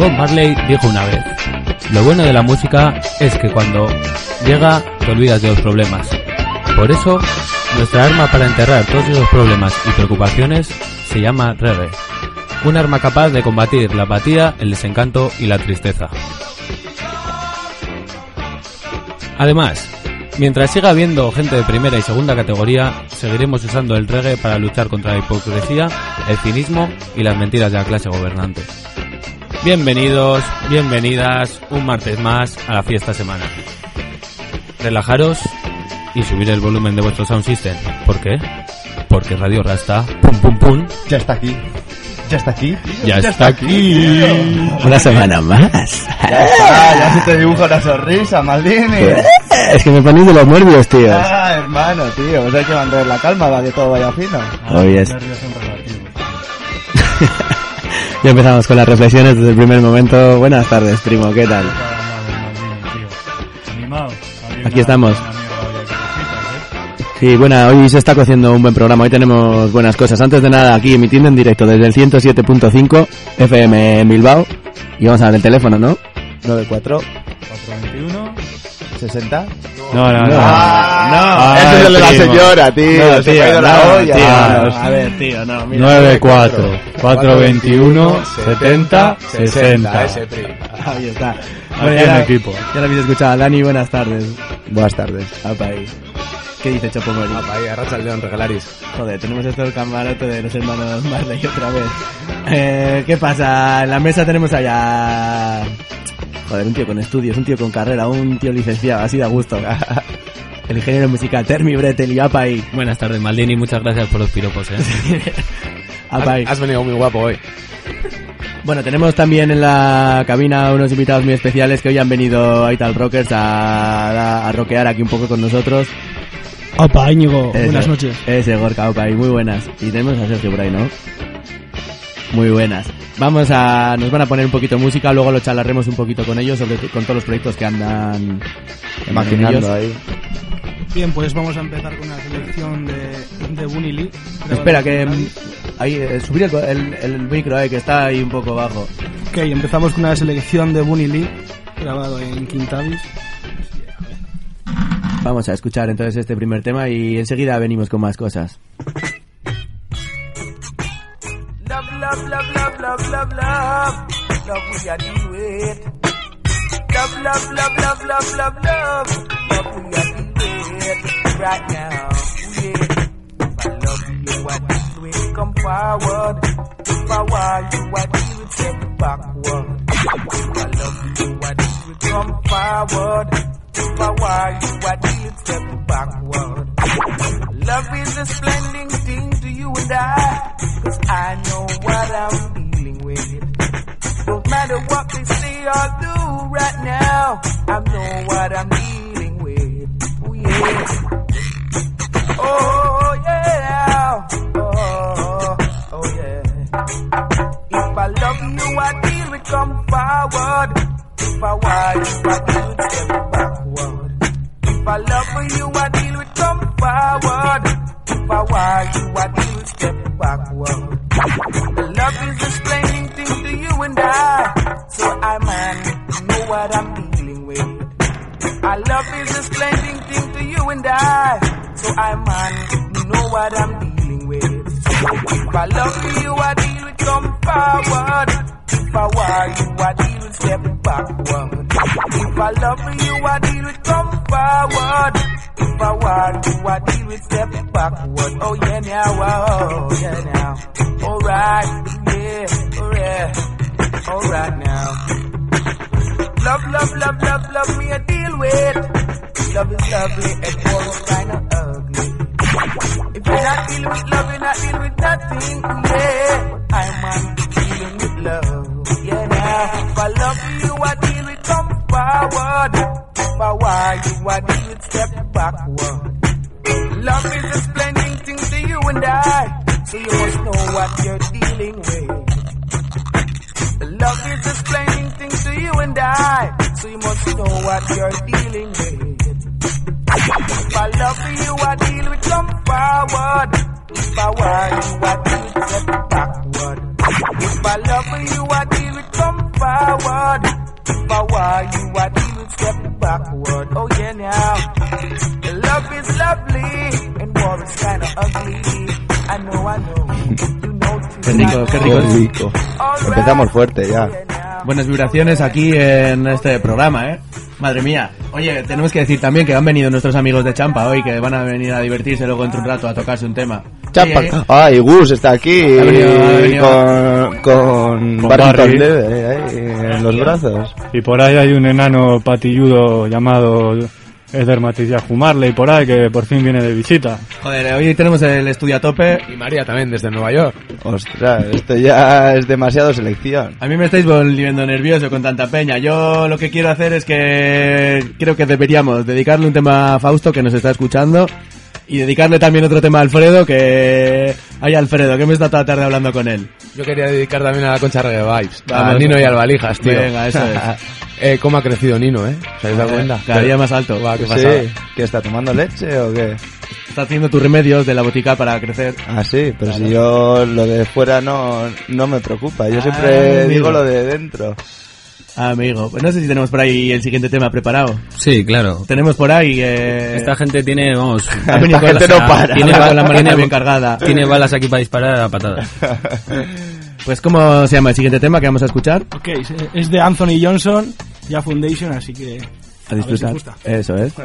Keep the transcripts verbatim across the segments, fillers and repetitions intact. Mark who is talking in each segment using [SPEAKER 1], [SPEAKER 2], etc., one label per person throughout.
[SPEAKER 1] Bob Marley dijo una vez: lo bueno de la música es que cuando llega te olvidas de los problemas. Por eso, nuestra arma para enterrar todos esos problemas y preocupaciones se llama reggae. Un arma capaz de combatir la apatía, el desencanto y la tristeza. Además, mientras siga habiendo gente de primera y segunda categoría, seguiremos usando el reggae para luchar contra la hipocresía, el cinismo y las mentiras de la clase gobernante. Bienvenidos, bienvenidas, un martes más a la fiesta semanal. Relajaros y subir el volumen de vuestro sound system. ¿Por qué? Porque Radio Rasta, pum pum pum,
[SPEAKER 2] ya está aquí. Ya está aquí.
[SPEAKER 1] Ya, ya está aquí.
[SPEAKER 3] aquí. Una semana más.
[SPEAKER 2] Ya está, ya se te dibuja una sonrisa, Maldini.
[SPEAKER 3] Es que me ponéis de los nervios, tío.
[SPEAKER 2] Ah, hermano, tío. Pues hay que mantener la calma para que todo vaya fino.
[SPEAKER 3] Ah, Hoy es. Ya empezamos con las reflexiones desde el primer momento. Buenas tardes, primo, ¿qué tal? Aquí estamos. Sí, buena, hoy se está cociendo un buen programa, hoy tenemos buenas cosas. Antes de nada, aquí emitiendo en directo desde el ciento siete punto cinco F M en Bilbao. Y vamos a ver el teléfono, ¿no?
[SPEAKER 2] nueve cuatro cuatro veintiuno sesenta
[SPEAKER 1] No, no, no.
[SPEAKER 2] Ah, no, ese es el de la señora, tío.
[SPEAKER 3] No,
[SPEAKER 2] se
[SPEAKER 3] tío,
[SPEAKER 2] ha ido
[SPEAKER 3] no,
[SPEAKER 2] la olla.
[SPEAKER 3] tío,
[SPEAKER 2] Ah,
[SPEAKER 3] no, a ver, tío, no, mira.
[SPEAKER 1] nueve cuatro cuatro veintiuno setenta sesenta.
[SPEAKER 2] Ese tri.
[SPEAKER 3] Ahí está.
[SPEAKER 1] Bueno,
[SPEAKER 3] ya,
[SPEAKER 1] ya,
[SPEAKER 3] la,
[SPEAKER 1] equipo.
[SPEAKER 3] ya la habéis escuchado. Dani, buenas tardes.
[SPEAKER 2] Buenas tardes.
[SPEAKER 3] Apa ahí. ¿Qué dice Chopo Mori?
[SPEAKER 2] Apa ahí, arracha el león, regalaris.
[SPEAKER 3] Joder, tenemos esto el camarote de los hermanos Marley otra vez. Eh, ¿Qué pasa? En la mesa tenemos allá... Joder, un tío con estudios, un tío con carrera, un tío licenciado, así da gusto. El ingeniero musical, Termi Bretel y Apa ahí.
[SPEAKER 1] Buenas tardes, Maldini, muchas gracias por los piropos, eh.
[SPEAKER 3] Apa ahí.
[SPEAKER 2] Has venido muy guapo hoy.
[SPEAKER 3] Bueno, tenemos también en la cabina unos invitados muy especiales que hoy han venido a Ital Rockers a, a, a rockear aquí un poco con nosotros.
[SPEAKER 4] Opa, Íñigo,
[SPEAKER 3] Ese,
[SPEAKER 4] buenas noches.
[SPEAKER 3] Ese Gorka, opa, y muy buenas. Y tenemos a Sergio por ahí, ¿no? Muy buenas. Vamos a... Nos van a poner un poquito de música, luego lo charlaremos un poquito con ellos, sobre con todos los proyectos que andan...
[SPEAKER 2] Imaginando ahí.
[SPEAKER 4] Bien, pues vamos a empezar con una selección de, de Bunny Lee.
[SPEAKER 3] Espera, que... Ahí, eh, subir el, el, el micro, eh, que está ahí un poco bajo.
[SPEAKER 4] Ok, empezamos con una selección de Bunny Lee, grabado en Quintavis.
[SPEAKER 3] Vamos a escuchar entonces este primer tema y enseguida venimos con más cosas.
[SPEAKER 5] Love, love, love, love, love, love, love. Love we are deal with. Love, love, love, love, love, love, love. Love we are deal with right now. Yeah. If I love you, I deal with. Come forward. If I want you, I deal with. Step backward. If I love you, I deal with. Come forward. If I want you, I deal with. Step backward. Love is a splendid thing to you and I, 'cause I know what I'm dealing with. Don't matter what they say or do right now, I know what I'm dealing with. Oh yeah. Oh yeah. Oh, oh yeah. If I love you, I deal with come forward. If I want you, I deal with step backward. If I love you, I deal with come forward. If I want you, I deal with step backward. Love is a splendid thing to you and I, so I man know what I'm dealing with. Our love is a splendid thing to you and I, so I man know what I'm dealing with. So if I love you, I deal with come forward. If I want you, I deal with step backward. If I love you, I deal with come forward. If I want you, I deal with step backward. Oh yeah now, oh yeah now. Alright, yeah, alright, alright now. Love, love, love, love, love me I deal with. Love is lovely and war is kinda ugly. If you're not dealing with love, you're not dealing with nothing, yeah. I'm on dealing with love. Yeah, now, if I love you, I deal with come forward. If I want you, I deal with step backward. Love is a splendid thing to you and I, so you must know what you're dealing with. Love is a splendid thing to you and I, so you must know what you're dealing with. If I love you, I deal with come forward. If I want you, I deal with step backward. If I love you, I deal with come forward. For why you are still stepping backward. Oh yeah now. Love is lovely and war is kinda ugly. I know, I know. You know
[SPEAKER 3] Qué rico, qué rico.
[SPEAKER 2] Qué rico. Empezamos fuerte ya.
[SPEAKER 3] Buenas vibraciones aquí en este programa, ¿eh? Madre mía. Oye, tenemos que decir también que han venido nuestros amigos de Champa hoy, que van a venir a divertirse luego entre un rato a tocarse un tema.
[SPEAKER 2] Champa.
[SPEAKER 3] Oye,
[SPEAKER 2] Ay, Gus está aquí
[SPEAKER 3] Ha venido, ha venido.
[SPEAKER 2] con, con,
[SPEAKER 6] Con
[SPEAKER 2] Barrington
[SPEAKER 6] Barry.
[SPEAKER 2] Leve ahí en los brazos.
[SPEAKER 6] Y por ahí hay un enano patilludo llamado Eder Matilla Marley por ahí que por fin viene de visita.
[SPEAKER 3] Joder, hoy tenemos el estudio a tope.
[SPEAKER 7] Y María también desde Nueva York.
[SPEAKER 2] Ostras, esto ya es demasiado selección.
[SPEAKER 3] A mí me estáis volviendo nervioso con tanta peña. Yo lo que quiero hacer es que creo que deberíamos dedicarle un tema a Fausto, que nos está escuchando, y dedicarle también otro tema a Alfredo, que... Ay, Alfredo, que me está toda la tarde hablando con él.
[SPEAKER 7] Yo quería dedicar también a la Concha Reggae Vibes.
[SPEAKER 3] Vamos.
[SPEAKER 7] A Nino y al Valijas, tío.
[SPEAKER 3] Venga, eso es.
[SPEAKER 7] eh, ¿Cómo ha crecido Nino, eh? ¿Os habéis dado cuenta?
[SPEAKER 3] Cada día más alto.
[SPEAKER 7] Guau, qué
[SPEAKER 2] Sí,
[SPEAKER 7] pasada.
[SPEAKER 2] ¿que está tomando leche o qué?
[SPEAKER 3] Está haciendo tus remedios de la botica para crecer.
[SPEAKER 2] Ah, sí, pero si yo lo de fuera no, no me preocupa. Yo
[SPEAKER 3] Ah,
[SPEAKER 2] siempre
[SPEAKER 3] amigo.
[SPEAKER 2] digo lo de dentro.
[SPEAKER 3] Amigo, pues no sé si tenemos por ahí el siguiente tema preparado.
[SPEAKER 1] Sí, claro.
[SPEAKER 3] Tenemos por ahí... Eh...
[SPEAKER 1] Esta gente tiene, vamos...
[SPEAKER 3] ha venido
[SPEAKER 2] Esta
[SPEAKER 3] con
[SPEAKER 2] gente
[SPEAKER 3] la-
[SPEAKER 2] no para.
[SPEAKER 3] Tiene
[SPEAKER 1] ba-
[SPEAKER 3] con la maleta
[SPEAKER 1] tiene-
[SPEAKER 3] bien cargada.
[SPEAKER 1] Tiene balas aquí para disparar a patadas.
[SPEAKER 3] Pues ¿cómo se llama el siguiente tema que vamos a escuchar?
[SPEAKER 4] Ok, es de Anthony Johnson, ya Foundation, así que...
[SPEAKER 3] A disfrutar.
[SPEAKER 4] ver si gusta.
[SPEAKER 3] Eso es.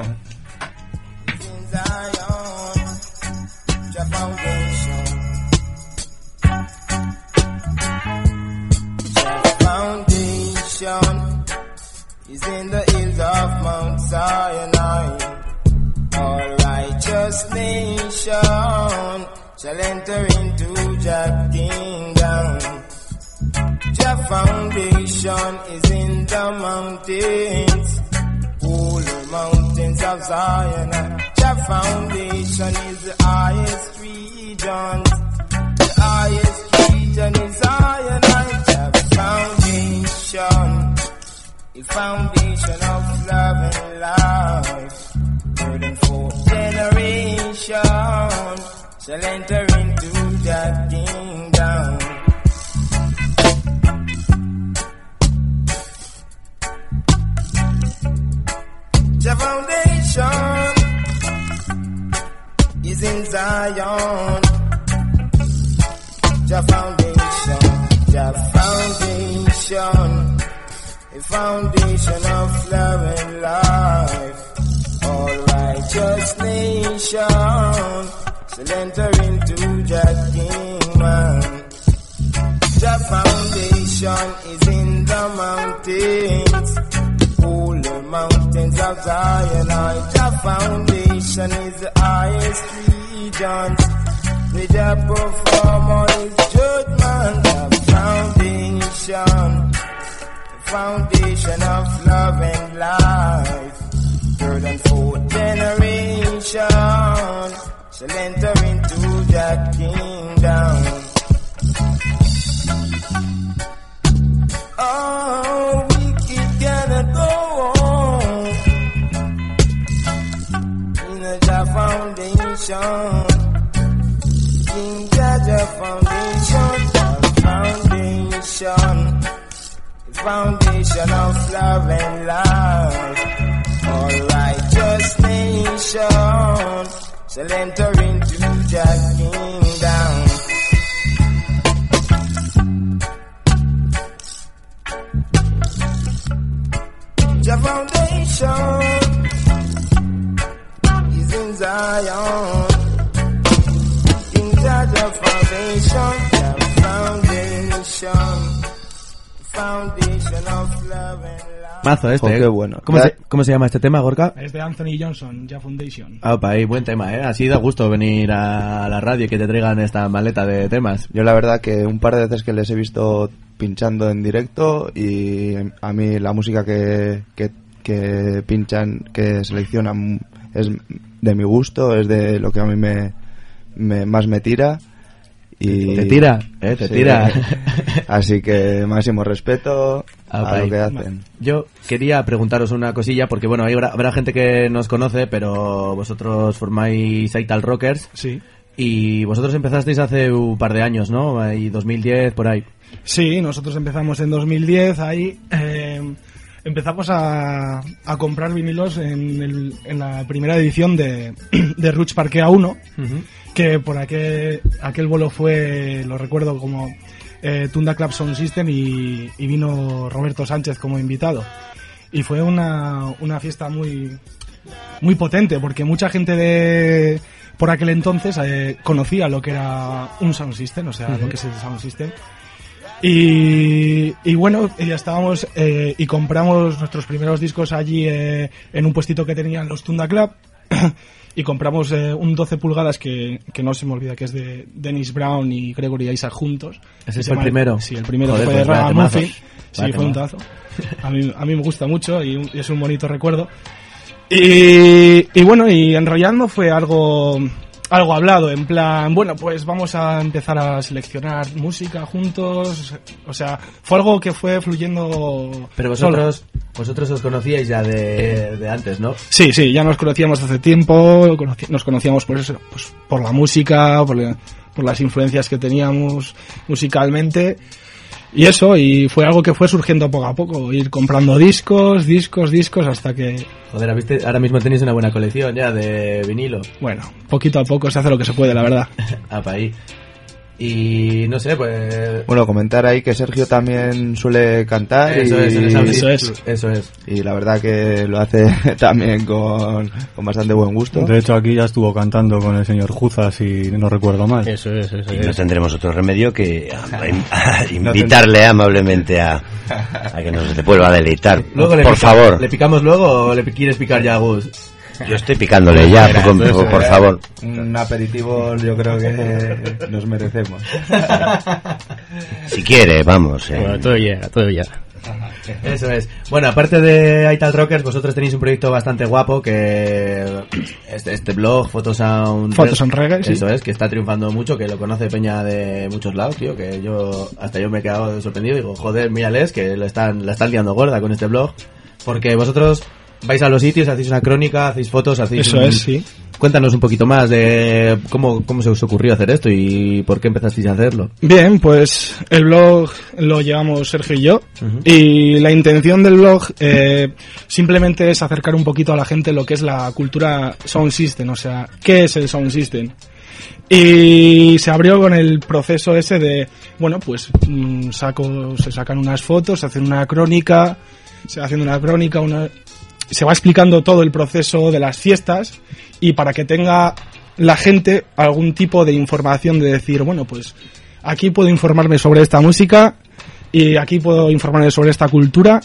[SPEAKER 5] Foundation is in the hills of Mount Sinai. All righteous nation shall enter into Jah kingdom. Jah foundation is in the mountains, holy mountains of Zion. Jah foundation is the highest region. The highest region is Zion. Jah foundation, the foundation of love and life. Third and fourth generation shall enter into Jah kingdom. Jah foundation is in Zion. Jah foundation, Jah foundation, a foundation of love and life. All righteous nation shall enter into Jah kingdom. Jah foundation is in the mountains, holy mountains of Zion. Jah foundation is the highest region. The Jah perform all his judgment. Jah foundation, the foundation of love and life. Third and fourth generation shall enter into Jah kingdom. Oh, wicked cannot go on in a Jah foundation. King Jah foundation, Jah foundation, the foundation of love and life. All righteous nation shall enter into Jah kingdom. Jah foundation is in Zion. King Jah foundation, Jah foundation, foundation of love and life.
[SPEAKER 3] Mazo este,
[SPEAKER 2] Oh,
[SPEAKER 3] ¿eh?
[SPEAKER 2] qué bueno.
[SPEAKER 3] ¿Cómo
[SPEAKER 2] Ya-
[SPEAKER 3] se, ¿Cómo se llama este tema, Gorka?
[SPEAKER 4] Es de Anthony Johnson, ya Foundation.
[SPEAKER 3] Ah, opa, ahí, buen tema, ¿eh? Así da gusto venir a la radio y que te traigan esta maleta de temas.
[SPEAKER 2] Yo la verdad que un par de veces que les he visto pinchando en directo y a mí la música que, que, que pinchan, que seleccionan es de mi gusto, es de lo que a mí me, me más me tira. Y
[SPEAKER 3] Te tira, eh, te
[SPEAKER 2] sí.
[SPEAKER 3] tira.
[SPEAKER 2] Así que máximo respeto
[SPEAKER 3] Ah,
[SPEAKER 2] a
[SPEAKER 3] ahí.
[SPEAKER 2] lo que hacen.
[SPEAKER 3] Yo quería preguntaros una cosilla, porque bueno, hay, habrá, habrá gente que nos conoce, pero vosotros formáis Aital Rockers.
[SPEAKER 4] Sí.
[SPEAKER 3] Y vosotros empezasteis hace un par de años, ¿no? Ahí dos mil diez, por ahí.
[SPEAKER 4] Sí, nosotros empezamos en dos mil diez, ahí eh, empezamos a, a comprar vinilos en, el, en la primera edición de, de Roots Parkea uno, uh-huh. que por aquel, aquel bolo fue, lo recuerdo como eh, Tunda Club Sound System y, y vino Roberto Sánchez como invitado. Y fue una, una fiesta muy, muy potente, porque mucha gente de por aquel entonces eh, conocía lo que era un sound system, o sea, uh-huh. lo que es el sound system. Y, y bueno, ya estábamos eh, y compramos nuestros primeros discos allí eh, en un puestito que tenían los Tunda Club y compramos eh, un doce pulgadas que, que no se me olvida que es de Dennis Brown y Gregory Isaac juntos.
[SPEAKER 3] ¿Ese fue el primero?
[SPEAKER 4] Sí, el primero.
[SPEAKER 3] Joder,
[SPEAKER 4] fue de
[SPEAKER 3] pues
[SPEAKER 4] Ragamuffin. Sí,
[SPEAKER 3] vale,
[SPEAKER 4] fue un tazo. A mí, a mí me gusta mucho y, un, y es un bonito recuerdo. Y, y bueno, y enrollando fue algo algo hablado, en plan, bueno, pues vamos a empezar a seleccionar música juntos, o sea, fue algo que fue fluyendo.
[SPEAKER 3] Pero vosotros solo. Vosotros os conocíais ya de, de antes, ¿no?
[SPEAKER 4] Sí, sí, ya nos conocíamos hace tiempo, nos conocíamos por eso, pues por la música, por, la, por las influencias que teníamos musicalmente. Y eso, y fue algo que fue surgiendo poco a poco, ir comprando discos, discos, discos, hasta que...
[SPEAKER 3] Joder, ¿viste? Ahora mismo tenéis una buena colección ya de vinilo.
[SPEAKER 4] Bueno, poquito a poco se hace lo que se puede, la verdad.
[SPEAKER 3] Apa ahí. Y no sé, pues...
[SPEAKER 2] Bueno, comentar ahí que Sergio también suele cantar.
[SPEAKER 3] Eso
[SPEAKER 2] y...
[SPEAKER 3] es, eso es,
[SPEAKER 4] eso es.
[SPEAKER 3] Eso es.
[SPEAKER 2] Y la verdad que lo hace también con, con bastante buen gusto.
[SPEAKER 6] De hecho, aquí ya estuvo cantando con el señor Juzas, si no recuerdo mal.
[SPEAKER 8] Eso es, eso
[SPEAKER 9] y
[SPEAKER 8] es.
[SPEAKER 9] no tendremos otro remedio que a, a invitarle amablemente a, a que nos vuelva a deleitar.
[SPEAKER 3] Luego
[SPEAKER 9] por
[SPEAKER 3] le pica,
[SPEAKER 9] favor.
[SPEAKER 3] ¿Le picamos luego o le quieres picar ya a Gus?
[SPEAKER 9] Yo estoy picándole ya, por, por, por favor.
[SPEAKER 2] Un aperitivo yo creo que nos merecemos.
[SPEAKER 9] Si quiere, vamos. Eh.
[SPEAKER 8] Bueno, todo llega, todo llega.
[SPEAKER 3] Eso es. Bueno, aparte de Ital Rockers, vosotros tenéis un proyecto bastante guapo que este, este blog, Photosound
[SPEAKER 4] Photosound Reggae, sí.
[SPEAKER 3] Eso es, que está triunfando mucho, que lo conoce peña de muchos lados, tío, que yo hasta yo me he quedado sorprendido y digo, joder, mírales, que lo están, la están liando gorda con este blog, porque vosotros vais a los sitios, hacéis una crónica, hacéis fotos, hacéis...
[SPEAKER 4] Eso
[SPEAKER 3] un...
[SPEAKER 4] es, sí.
[SPEAKER 3] Cuéntanos un poquito más de cómo, cómo se os ocurrió hacer esto y por qué empezasteis a hacerlo.
[SPEAKER 4] Bien, pues el blog lo llevamos Sergio y yo, uh-huh. y la intención del blog eh, simplemente es acercar un poquito a la gente lo que es la cultura sound system, o sea, ¿qué es el sound system? Y se abrió con el proceso ese de, bueno, pues mmm, saco, se sacan unas fotos, se hacen una crónica, se va haciendo una crónica, una... se va explicando todo el proceso de las fiestas y para que tenga la gente algún tipo de información de decir, bueno, pues aquí puedo informarme sobre esta música y aquí puedo informarme sobre esta cultura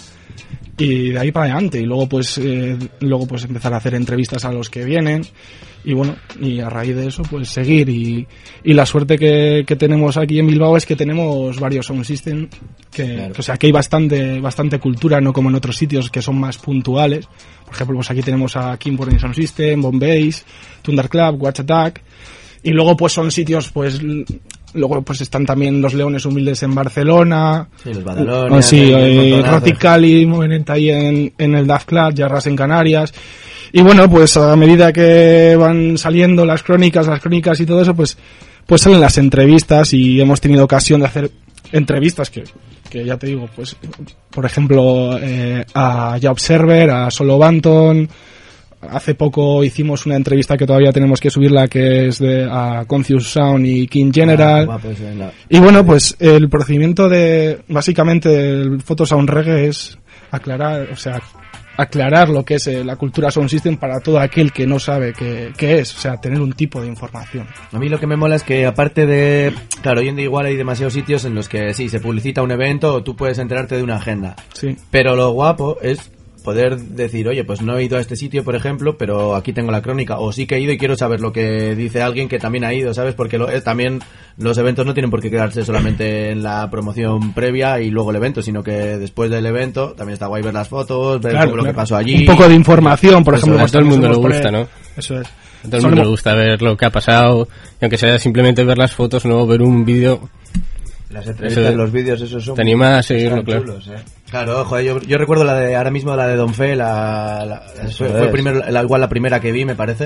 [SPEAKER 4] y de ahí para adelante y luego pues eh, luego pues empezar a hacer entrevistas a los que vienen y bueno, y a raíz de eso pues seguir y, y la suerte que, que tenemos aquí en Bilbao es que tenemos varios sound system que, claro. que o sea que hay bastante bastante cultura, no como en otros sitios que son más puntuales. Por ejemplo, pues aquí tenemos a Kimborne Sound System, Bombay, Thunder Club, Watch Attack y luego pues son sitios pues luego pues están también los Leones Humildes en Barcelona,
[SPEAKER 3] sí, los Badalones,
[SPEAKER 4] sí, eh, Roti Cali, Movement ahí en, en el Daft Club, Jarras en Canarias. Y bueno, pues a medida que van saliendo las crónicas, las crónicas y todo eso, pues pues salen las entrevistas y hemos tenido ocasión de hacer entrevistas que, que ya te digo, pues por ejemplo eh, a Ya Observer, a Solo Banton. Hace poco hicimos una entrevista que todavía tenemos que subirla, que es de a Conscious Sound y King General. Ah, pues, no. Y bueno, pues el procedimiento de básicamente el Photosound Reggae es aclarar, o sea, aclarar lo que es eh, la cultura sound system para todo aquel que no sabe qué, qué es, o sea, tener un tipo de información.
[SPEAKER 3] A mí lo que me mola es que aparte de, claro, hoy en día igual hay demasiados sitios en los que sí, se publicita un evento o tú puedes enterarte de una agenda.
[SPEAKER 4] Sí.
[SPEAKER 3] Pero lo guapo es poder decir, oye, pues no he ido a este sitio, por ejemplo, pero aquí tengo la crónica, o sí que he ido y quiero saber lo que dice alguien que también ha ido, ¿sabes? Porque lo, es, también los eventos no tienen por qué quedarse solamente en la promoción previa y luego el evento, sino que después del evento también está guay ver las fotos, ver
[SPEAKER 4] claro,
[SPEAKER 3] lo
[SPEAKER 4] claro.
[SPEAKER 3] que pasó allí.
[SPEAKER 4] Un poco de información, por ejemplo.
[SPEAKER 8] A todo el mundo le gusta, ¿no?
[SPEAKER 4] Eso es.
[SPEAKER 8] A todo el mundo le gusta ver lo que ha pasado, y aunque sea simplemente ver las fotos, no ver un vídeo.
[SPEAKER 2] Las entrevistas, eso, los vídeos, esos son...
[SPEAKER 8] Te anima a seguirlo, claro.
[SPEAKER 2] Chulos, eh.
[SPEAKER 3] Claro, joder, yo, yo recuerdo la de, ahora mismo la de Don Fe, la, la, fue, fue primero, la, igual la primera que vi, me parece.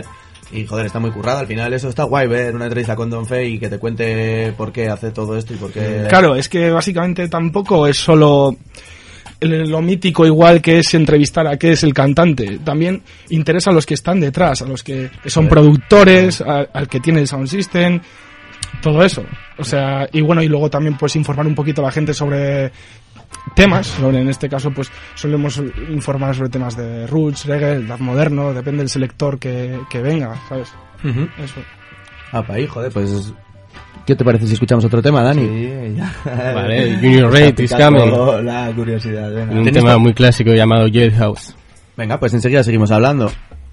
[SPEAKER 3] Y joder, está muy currado. Al final eso está guay, ver una entrevista con Don Fe y que te cuente por qué hace todo esto y por qué...
[SPEAKER 4] Claro, es que básicamente tampoco es solo lo mítico igual que es entrevistar a qué es el cantante. También interesa a los que están detrás, a los que son productores, a, al que tiene el sound system, todo eso. O sea, y bueno, y luego también pues informar un poquito a la gente sobre temas, sobre, en este caso pues solemos informar sobre temas de roots, reggae, el rap moderno, depende del selector que, que venga, ¿sabes?
[SPEAKER 3] Uh-huh.
[SPEAKER 4] Eso.
[SPEAKER 3] Ah, pa' ahí, joder, pues... ¿Qué te parece si escuchamos otro tema, Dani?
[SPEAKER 2] Sí, ya.
[SPEAKER 8] Vale, Junior Rate is coming.
[SPEAKER 2] La curiosidad, venga.
[SPEAKER 8] Un tema pa- muy clásico llamado Jailhouse.
[SPEAKER 3] Venga, pues enseguida seguimos hablando.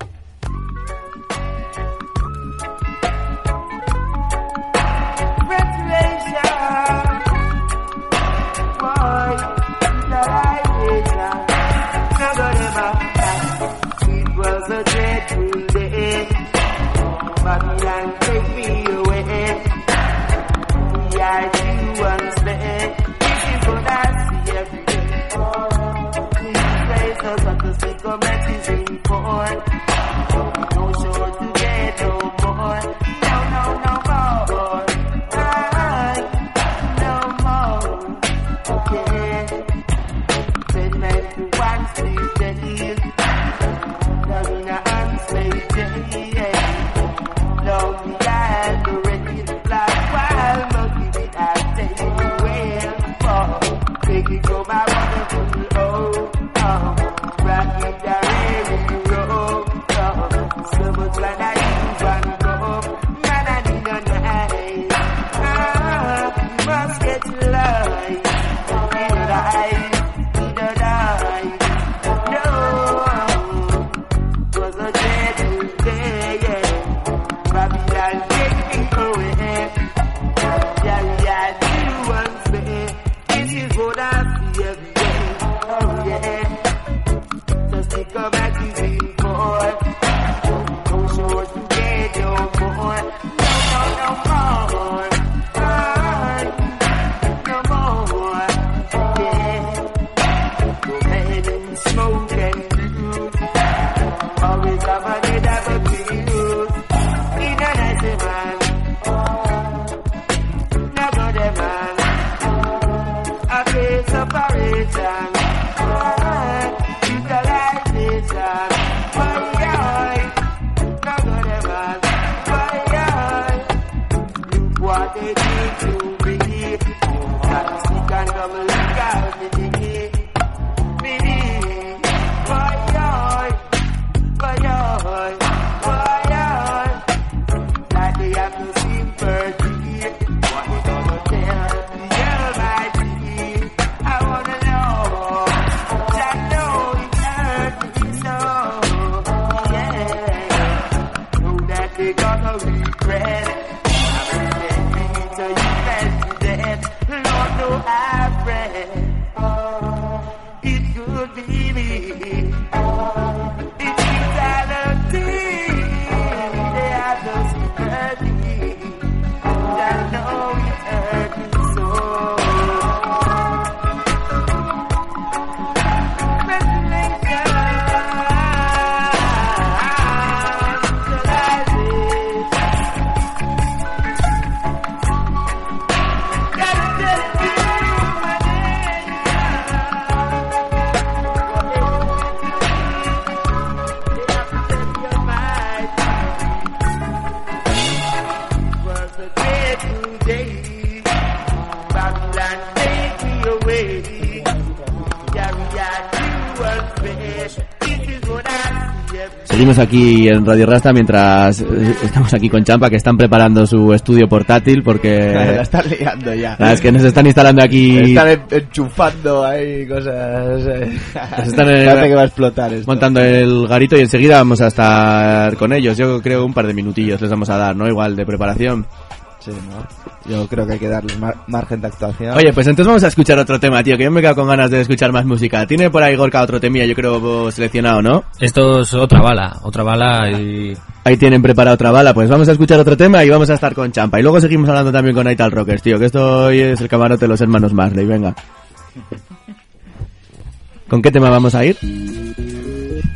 [SPEAKER 3] Seguimos aquí en Radio Rasta mientras estamos aquí con Champa, que están preparando su estudio portátil porque...
[SPEAKER 2] La están liando ya.
[SPEAKER 3] Es que nos están instalando aquí...
[SPEAKER 2] Están enchufando ahí cosas...
[SPEAKER 3] Nos están en...
[SPEAKER 2] Parece que va a explotar esto.
[SPEAKER 3] Montando el garito y enseguida vamos a estar con ellos. Yo creo un par de minutillos les vamos a dar, ¿no? Igual de preparación.
[SPEAKER 2] Sí, ¿no? Yo creo que hay que darles mar- margen de actuación.
[SPEAKER 3] Oye, pues entonces vamos a escuchar otro tema, tío, que yo me he quedado con ganas de escuchar más música. Tiene por ahí Gorka otro temilla, yo creo, seleccionado, ¿no?
[SPEAKER 8] Esto es otra bala, otra bala y...
[SPEAKER 3] Ahí tienen preparada otra bala, pues vamos a escuchar otro tema y vamos a estar con Champa. Y luego seguimos hablando también con Nightal Rockers, tío, que esto hoy es el camarote de los hermanos Marley, venga. ¿Con qué tema vamos a ir?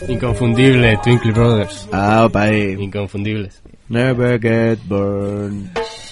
[SPEAKER 8] Inconfundible, Twinkle Brothers.
[SPEAKER 3] Ah, opa ahí.
[SPEAKER 8] Inconfundibles.
[SPEAKER 3] Never get burned.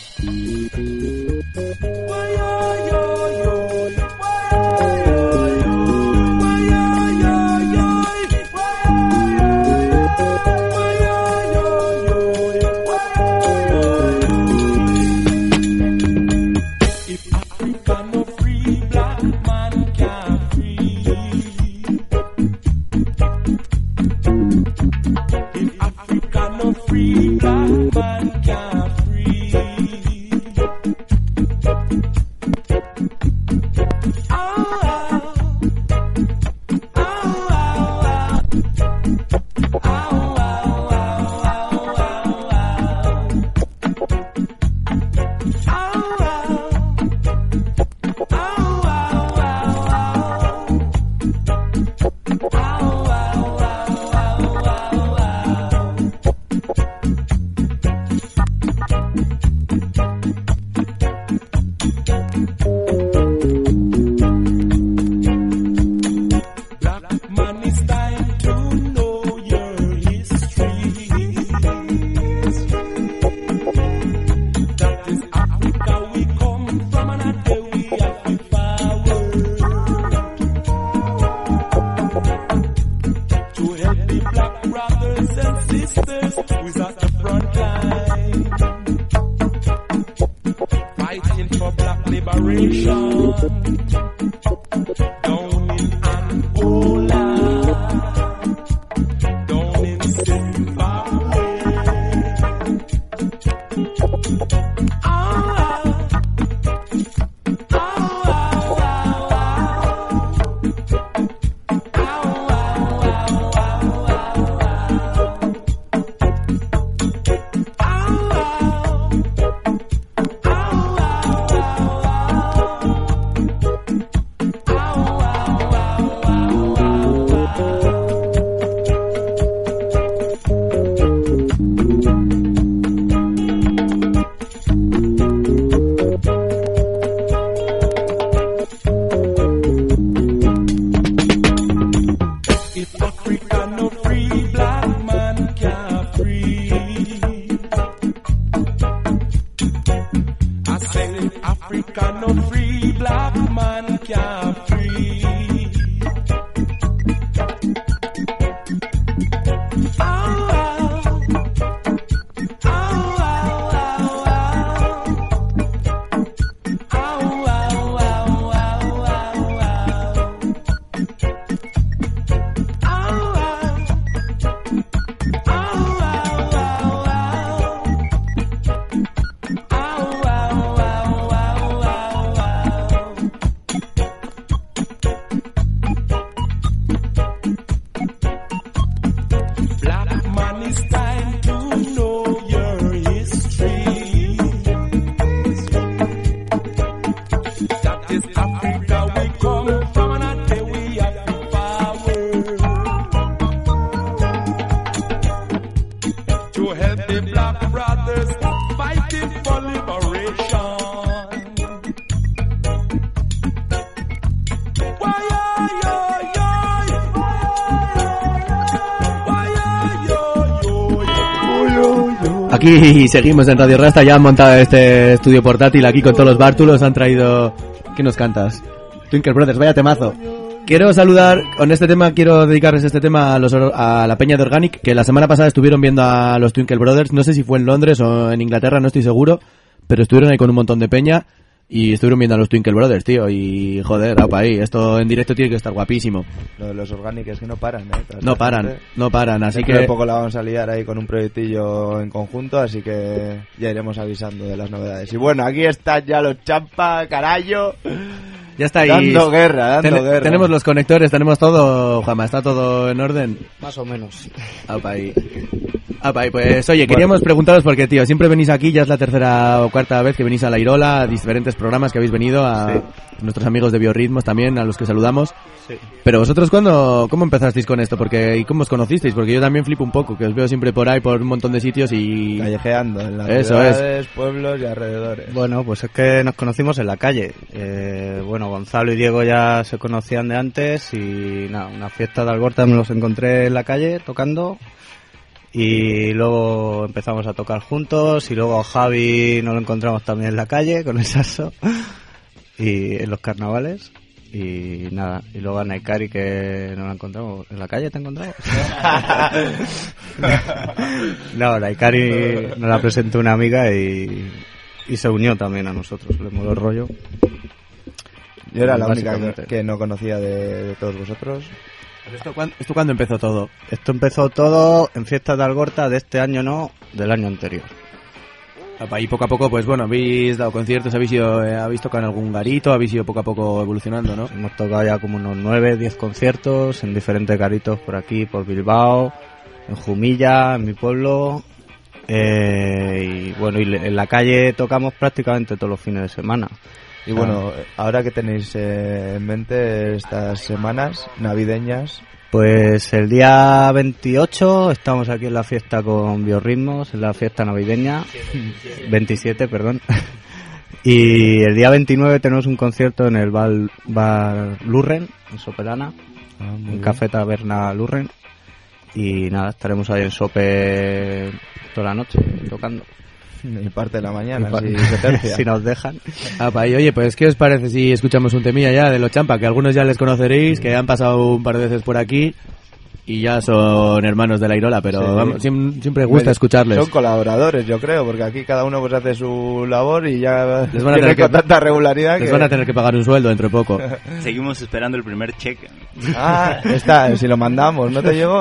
[SPEAKER 3] Aquí seguimos en Radio Rasta, ya han montado este estudio portátil aquí con todos los bártulos, han traído... ¿Qué nos cantas? Twinkle Brothers, vaya temazo. Quiero saludar, con este tema, quiero dedicarles este tema a, los, a la peña de Organic, que la semana pasada estuvieron viendo a los Twinkle Brothers, no sé si fue en Londres o en Inglaterra, no estoy seguro, pero estuvieron ahí con un montón de peña y estuvieron viendo a los Twinkle Brothers, tío, y joder, apa ahí, esto en directo tiene que estar guapísimo.
[SPEAKER 2] Lo de los Organic es que no paran, ¿eh? Tras
[SPEAKER 3] No paran, gente, no paran, así que...
[SPEAKER 2] de poco la vamos a liar ahí con un proyectillo en conjunto, así que ya iremos avisando de las novedades. Y bueno, aquí están ya los champa, carayo.
[SPEAKER 3] Ya está ahí.
[SPEAKER 2] Dando guerra, dando
[SPEAKER 3] Ten,
[SPEAKER 2] guerra.
[SPEAKER 3] Tenemos los conectores, tenemos todo, Juanma, ¿está todo en orden?
[SPEAKER 10] Más o menos.
[SPEAKER 3] Apa ahí. Ah, pues oye, queríamos preguntaros porque, tío, siempre venís aquí, ya es la tercera o cuarta vez que venís a La Irola, a diferentes programas que habéis venido, a sí. nuestros amigos de Biorritmos también, a los que saludamos. Sí. Pero vosotros, ¿cuándo, cómo empezasteis con esto? Porque, ¿y cómo os conocisteis? Porque yo también flipo un poco, que os veo siempre por ahí, por un montón de sitios y...
[SPEAKER 2] callejeando, en las
[SPEAKER 3] Eso
[SPEAKER 2] ciudades,
[SPEAKER 3] es.
[SPEAKER 2] pueblos y alrededores.
[SPEAKER 10] Bueno, pues es que nos conocimos en la calle. Eh, bueno, Gonzalo y Diego ya se conocían de antes y nada, una fiesta de Algorta me los encontré en la calle tocando. Y luego empezamos a tocar juntos y luego a Javi nos lo encontramos también en la calle con el Sasso y en los carnavales y nada, y luego a Naikari que nos la encontramos en la calle. ¿Te encontramos? No, Naikari nos la presentó una amiga y, y se unió también a nosotros, le moló el rollo.
[SPEAKER 2] Yo era la única que, que no conocía de, de todos vosotros.
[SPEAKER 3] ¿Esto cuándo, ¿Esto cuándo empezó todo?
[SPEAKER 10] Esto empezó todo en Fiestas de Algorta de este año, no, del año anterior.
[SPEAKER 3] Y poco a poco, pues bueno, habéis dado conciertos, habéis ido, eh, habéis tocado en algún garito, habéis ido poco a poco evolucionando, ¿no?
[SPEAKER 10] Hemos tocado ya como unos nueve, diez conciertos en diferentes garitos por aquí, por Bilbao, en Jumilla, en mi pueblo. Eh, y bueno, y en la calle tocamos prácticamente todos los fines de semana.
[SPEAKER 2] Y bueno, ahora que tenéis eh, en mente estas semanas navideñas.
[SPEAKER 10] Pues el día veintiocho estamos aquí en la fiesta con Biorritmos, en la fiesta navideña. veintisiete, perdón. Y el día veintinueve tenemos un concierto en el bar, bar Lurren, en Sopelana, ah, en Café Taberna Lurren. Y nada, estaremos ahí en Sope toda la noche tocando.
[SPEAKER 2] Y parte de la mañana,
[SPEAKER 10] pa-
[SPEAKER 2] si se tercia.
[SPEAKER 10] si nos dejan.
[SPEAKER 3] Ah, pa, y oye, pues ¿qué os parece si escuchamos un temilla ya de los Champa? Que algunos ya les conoceréis, que han pasado un par de veces por aquí y ya son hermanos de La Irola, pero
[SPEAKER 2] Sí.
[SPEAKER 3] vamos, siempre, siempre gusta escucharles.
[SPEAKER 2] Son colaboradores, yo creo, porque aquí cada uno pues hace su labor y ya
[SPEAKER 3] Les van a
[SPEAKER 2] tiene
[SPEAKER 3] tener
[SPEAKER 2] con
[SPEAKER 3] que-
[SPEAKER 2] tanta regularidad
[SPEAKER 3] Les
[SPEAKER 2] que...
[SPEAKER 3] van a tener que pagar un sueldo dentro de poco.
[SPEAKER 11] Seguimos esperando el primer cheque.
[SPEAKER 2] Ah, está, si lo mandamos, ¿no te llegó?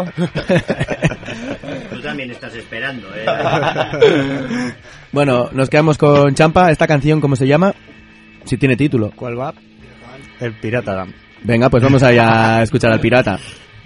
[SPEAKER 9] Tú también estás esperando, ¿eh?
[SPEAKER 3] Bueno, nos quedamos con Champa. ¿Esta canción cómo se llama? Si tiene título.
[SPEAKER 10] ¿Cuál va? El Pirata Dam.
[SPEAKER 3] Venga, pues vamos allá a escuchar al pirata.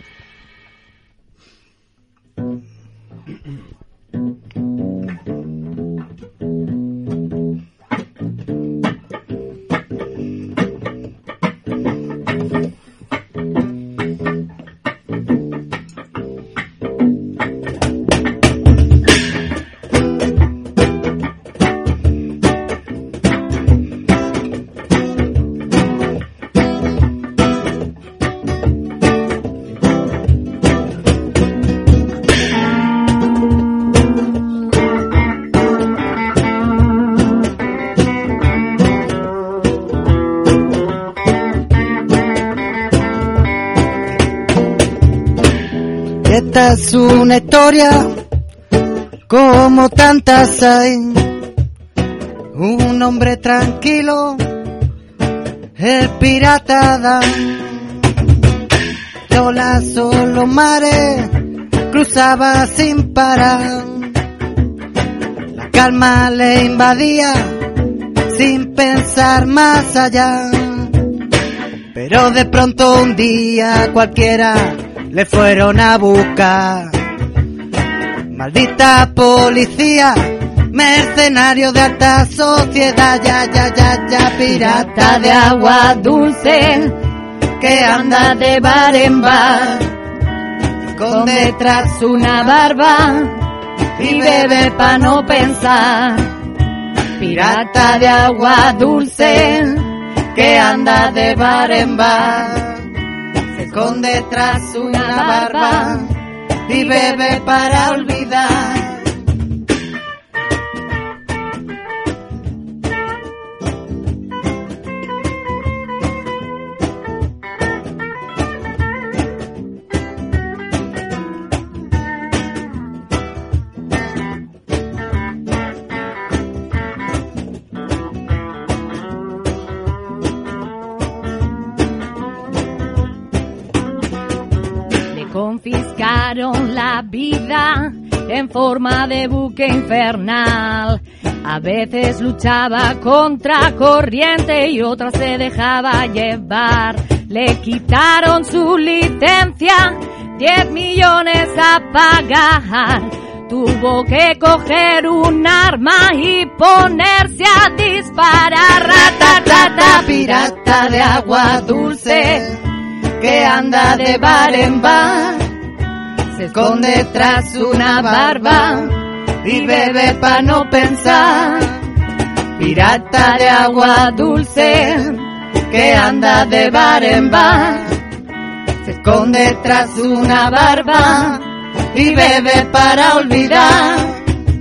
[SPEAKER 12] Esta es una historia como tantas hay. Un hombre tranquilo, el pirata Dan. Sola solo mares, cruzaba sin parar. La calma le invadía sin pensar más allá. Pero de pronto un día cualquiera le fueron a buscar. Maldita policía, mercenario de alta sociedad, ya, ya, ya, ya, pirata de agua dulce, que anda de bar en bar, con detrás una barba y bebe pa' no pensar. Pirata de agua dulce, que anda de bar en bar, con detrás una barba y bebe para olvidar.
[SPEAKER 13] Confiscaron la vida en forma de buque infernal. A veces luchaba contra corriente y otras se dejaba llevar. Le quitaron su licencia, diez millones a pagar. tuvo que coger un arma y ponerse a disparar. Ratatata, pirata de agua dulce que anda de bar en bar, se esconde tras una barba y bebe pa' no pensar. Pirata de agua dulce que anda de bar en bar, se esconde tras una barba y bebe para olvidar.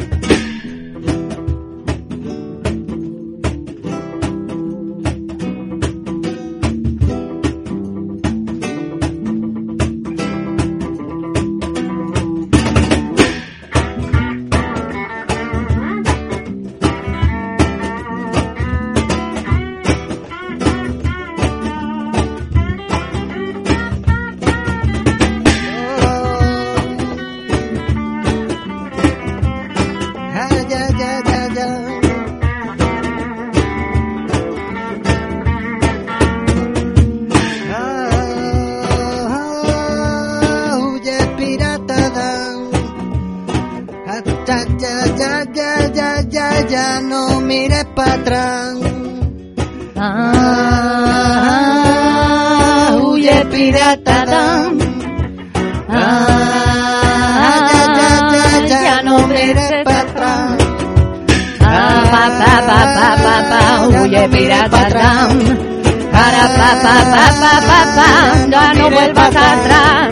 [SPEAKER 14] Ya no vuelvas atrás.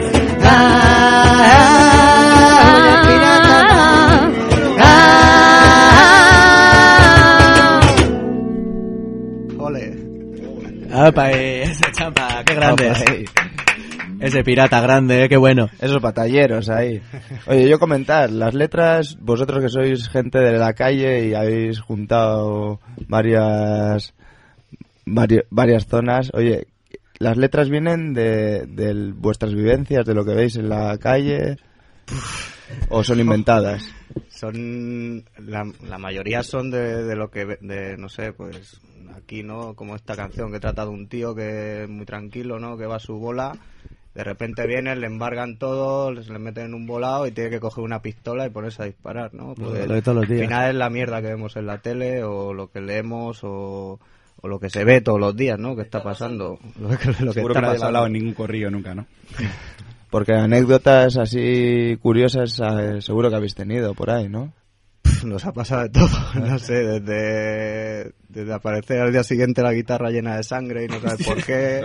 [SPEAKER 3] Ole. Apa, esa champa, qué grande.
[SPEAKER 2] Opa, eh.
[SPEAKER 3] Ese pirata grande, eh, qué bueno.
[SPEAKER 2] Esos batalleros ahí. Oye, yo comentar, las letras, vosotros que sois gente de la calle y habéis juntado varias vari, varias zonas, oye, ¿las letras vienen de, de vuestras vivencias, de lo que veis en la calle o son inventadas?
[SPEAKER 10] Son la, la mayoría son de, de lo que de no sé, pues aquí, ¿no? Como esta canción que trata de un tío que es muy tranquilo, ¿no? Que va a su bola, de repente vienen, le embargan todo, les le meten en un volado y tiene que coger una pistola y ponerse a disparar, ¿no? Pues
[SPEAKER 3] lo de todos los días.
[SPEAKER 10] Al final es la mierda que vemos en la tele o lo que leemos o, o lo que se ve todos los días, ¿no? Que está pasando. Lo que, lo que
[SPEAKER 15] Seguro
[SPEAKER 10] está
[SPEAKER 15] que nadie
[SPEAKER 10] pasando.
[SPEAKER 15] ha hablado en ningún corrillo nunca, ¿no?
[SPEAKER 2] Porque anécdotas así curiosas eh, seguro que habéis tenido por ahí, ¿no?
[SPEAKER 10] Nos ha pasado de todo, no sé, desde, desde aparecer al día siguiente la guitarra llena de sangre y no sabes por qué.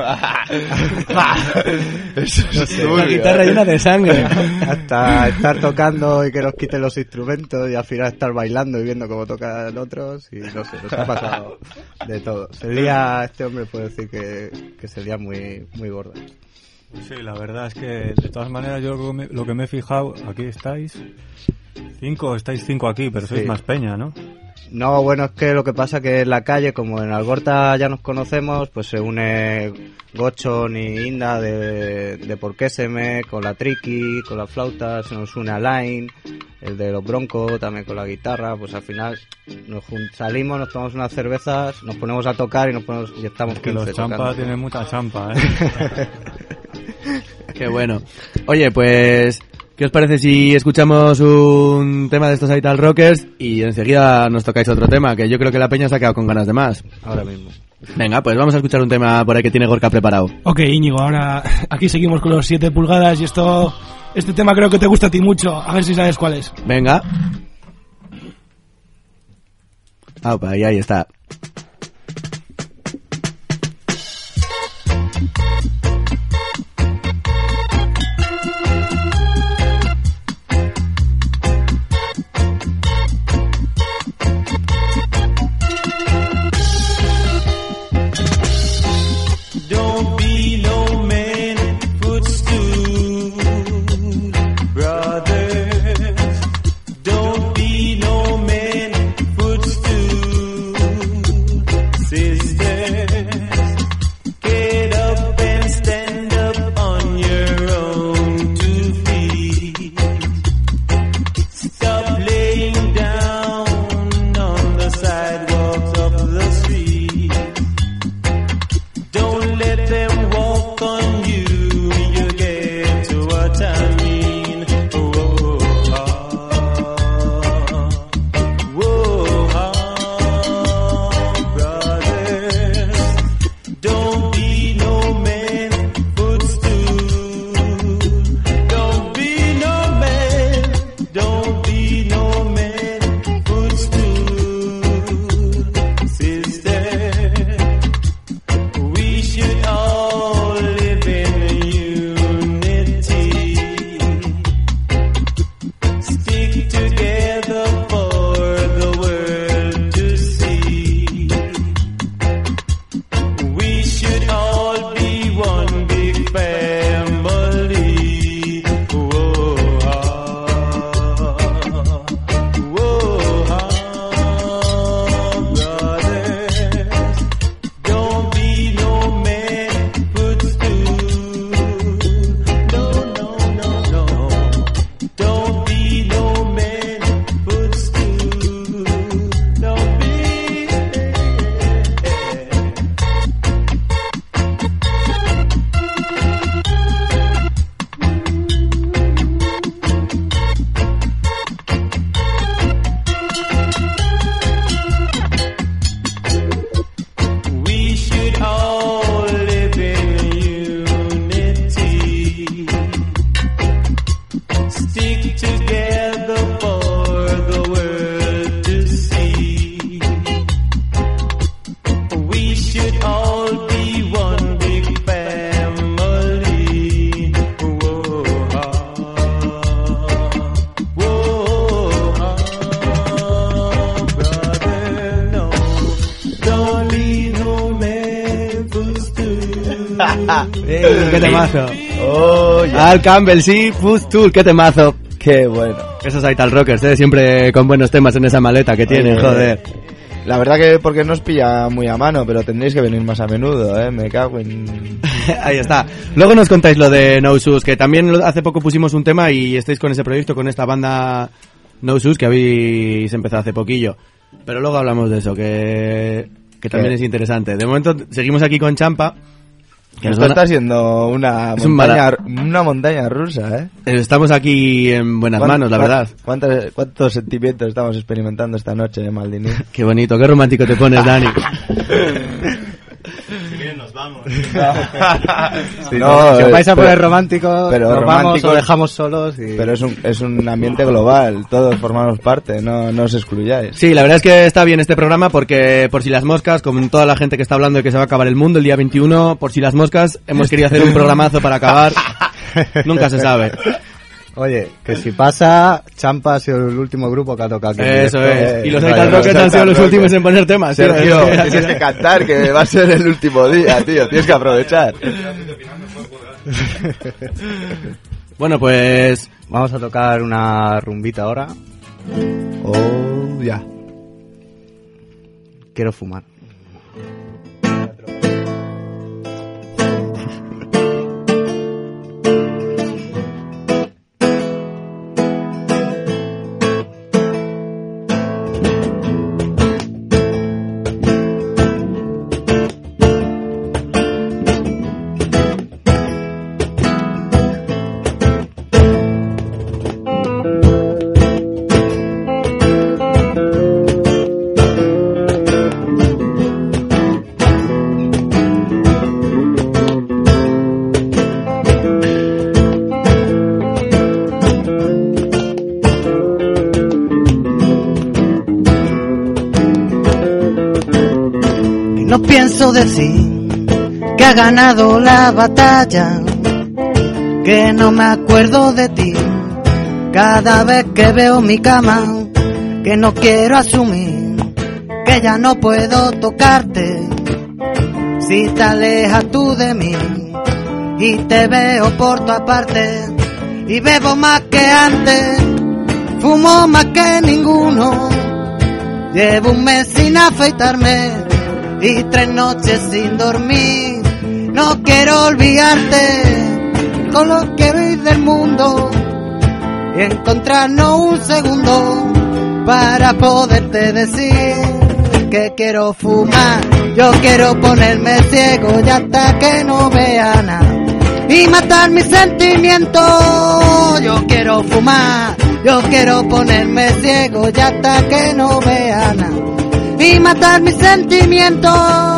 [SPEAKER 2] Eso es
[SPEAKER 10] No sé,
[SPEAKER 2] turbio,
[SPEAKER 3] La guitarra
[SPEAKER 2] ¿eh?
[SPEAKER 3] llena de sangre.
[SPEAKER 10] hasta estar tocando y que nos quiten los instrumentos y al final estar bailando y viendo cómo tocan otros y no sé, nos ha pasado de todo. Se lía, este hombre puede decir que, que se lía muy, muy gorda.
[SPEAKER 6] Sí, la verdad es que de todas maneras yo lo que me, lo que me he fijado, aquí estáis cinco, estáis cinco aquí, pero sois
[SPEAKER 10] Sí.
[SPEAKER 6] más peña, ¿no?
[SPEAKER 10] No, bueno, es que lo que pasa que en la calle, como en Algorta ya nos conocemos, pues se une Gochon y Inda de, de Porquéseme, con la Triqui, con la flauta, se nos une Alain, el de los Broncos, también con la guitarra, pues al final nos jun- salimos, nos tomamos unas cervezas, nos ponemos a tocar y nos ponemos y estamos
[SPEAKER 6] Que
[SPEAKER 10] quince
[SPEAKER 6] los champas
[SPEAKER 10] tocando.
[SPEAKER 6] tienen mucha champa, ¿eh?
[SPEAKER 3] Qué bueno. Oye, pues, ¿qué os parece si escuchamos un tema de estos Ital Rockers y enseguida nos tocáis otro tema? Que yo creo que la peña se ha quedado con ganas de más.
[SPEAKER 10] Ahora mismo.
[SPEAKER 3] Venga, pues vamos a escuchar un tema por ahí que tiene Gorka preparado.
[SPEAKER 4] Ok, Íñigo, ahora aquí seguimos con los siete pulgadas y esto, este tema creo que te gusta a ti mucho. A ver si sabes cuál es.
[SPEAKER 3] Venga. Aupa, y ahí está.
[SPEAKER 14] Don't be no man footstool, brothers. Don't be no man footstool.
[SPEAKER 3] Eh, ¡Qué temazo!
[SPEAKER 2] Oh, yeah.
[SPEAKER 3] Al Campbell, sí, Push Tool, qué temazo.
[SPEAKER 2] Qué bueno.
[SPEAKER 3] Esos Ital Rockers, ¿eh? Siempre con buenos temas en esa maleta que tienen,
[SPEAKER 2] Oye,
[SPEAKER 3] joder.
[SPEAKER 2] La verdad que porque no os pilla muy a mano, pero tendréis que venir más a menudo, ¿eh? Me cago en...
[SPEAKER 3] Ahí está. Luego nos contáis lo de No Shoes, que también hace poco pusimos un tema y estáis con ese proyecto, con esta banda No Shoes que habéis empezado hace poquillo. Pero luego hablamos de eso, que, que también
[SPEAKER 2] ¿Qué?
[SPEAKER 3] es interesante. De momento seguimos aquí con Champa. Que
[SPEAKER 2] Esto
[SPEAKER 3] nos van a-
[SPEAKER 2] está siendo una
[SPEAKER 3] Es un
[SPEAKER 2] montaña,
[SPEAKER 3] mara-
[SPEAKER 2] una montaña rusa, ¿eh?
[SPEAKER 3] Estamos aquí en buenas
[SPEAKER 2] ¿Cuán-
[SPEAKER 3] manos, la
[SPEAKER 2] cuán-
[SPEAKER 3] verdad.
[SPEAKER 2] ¿Cuántos, cuántos sentimientos estamos experimentando esta noche, eh, Maldini?
[SPEAKER 3] Qué bonito, qué romántico te pones, Dani.
[SPEAKER 11] Si quieren nos vamos.
[SPEAKER 10] Sí,
[SPEAKER 2] No,
[SPEAKER 10] si os
[SPEAKER 2] eh,
[SPEAKER 10] vais a
[SPEAKER 2] pero-
[SPEAKER 10] poner románticos,
[SPEAKER 2] pero
[SPEAKER 10] nos vamos
[SPEAKER 2] románticos-
[SPEAKER 10] o dejamos solos. Y...
[SPEAKER 2] Pero es un, es un ambiente global, todos formamos parte, no, no os excluyáis.
[SPEAKER 3] Sí, la verdad es que está bien este programa porque por si las moscas, con toda la gente que está hablando de que se va a acabar el mundo el día veintiuno, por si las moscas, hemos querido hacer un programazo para acabar. Nunca se sabe.
[SPEAKER 10] Oye, que si pasa, Champa ha sido el último grupo que ha tocado aquí.
[SPEAKER 3] Eso es. Y los
[SPEAKER 10] Vaya,
[SPEAKER 3] Ital Rockers han sido los últimos en poner temas. tío.
[SPEAKER 2] Sergio,
[SPEAKER 3] Es que-
[SPEAKER 2] tienes que cantar, que va a ser el último día, tío, tienes que aprovechar.
[SPEAKER 3] Bueno, pues
[SPEAKER 10] vamos a tocar una rumbita ahora.
[SPEAKER 2] Oh, ya.
[SPEAKER 10] Quiero fumar.
[SPEAKER 12] No pienso decir que ha ganado la batalla, que no me acuerdo de ti cada vez que veo mi cama, que no quiero asumir que ya no puedo tocarte si te alejas tú de mí y te veo por tu parte y bebo más que antes, fumo más que ninguno, llevo un mes sin afeitarme y tres noches sin dormir. No quiero olvidarte con lo que veis del mundo y encontrarnos un segundo para poderte decir que quiero fumar. Yo quiero ponerme ciego y hasta que no vea nada y matar mis sentimientos. Yo quiero fumar, yo quiero ponerme ciego y hasta que no vea nada y matar mis sentimientos.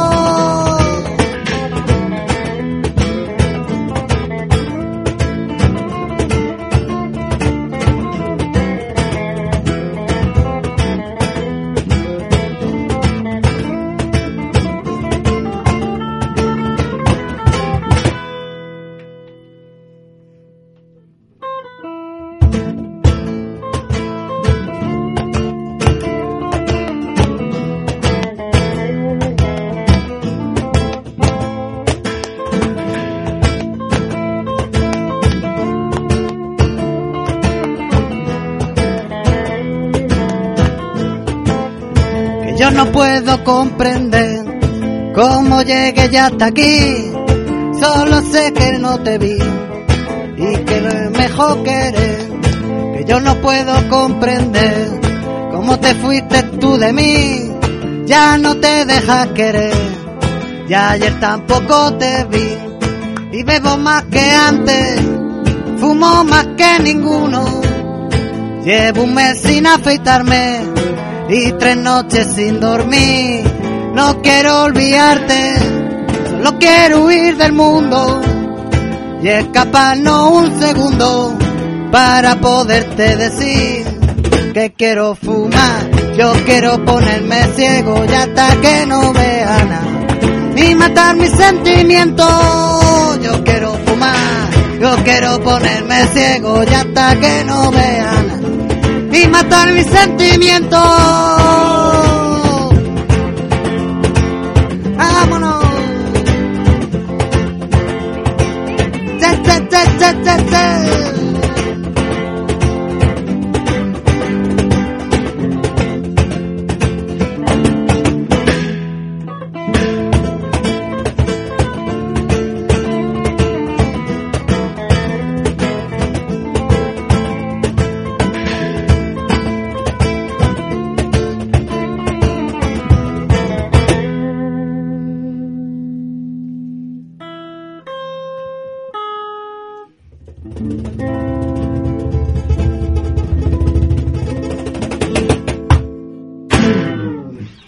[SPEAKER 12] Yo no puedo comprender cómo llegué ya hasta aquí. Solo sé que no te vi y que no es mejor querer. Que yo no puedo comprender cómo te fuiste tú de mí. Ya no te dejas querer. Ya ayer tampoco te vi y bebo más que antes. Fumo más que ninguno. Llevo un mes sin afeitarme y tres noches sin dormir. No quiero olvidarte, solo quiero huir del mundo y escaparnos un segundo para poderte decir que quiero fumar. Yo quiero ponerme ciego y hasta que no vea nada y matar mis sentimientos. Yo quiero fumar, yo quiero ponerme ciego y hasta que no vea nada y matar mis sentimientos. Vámonos.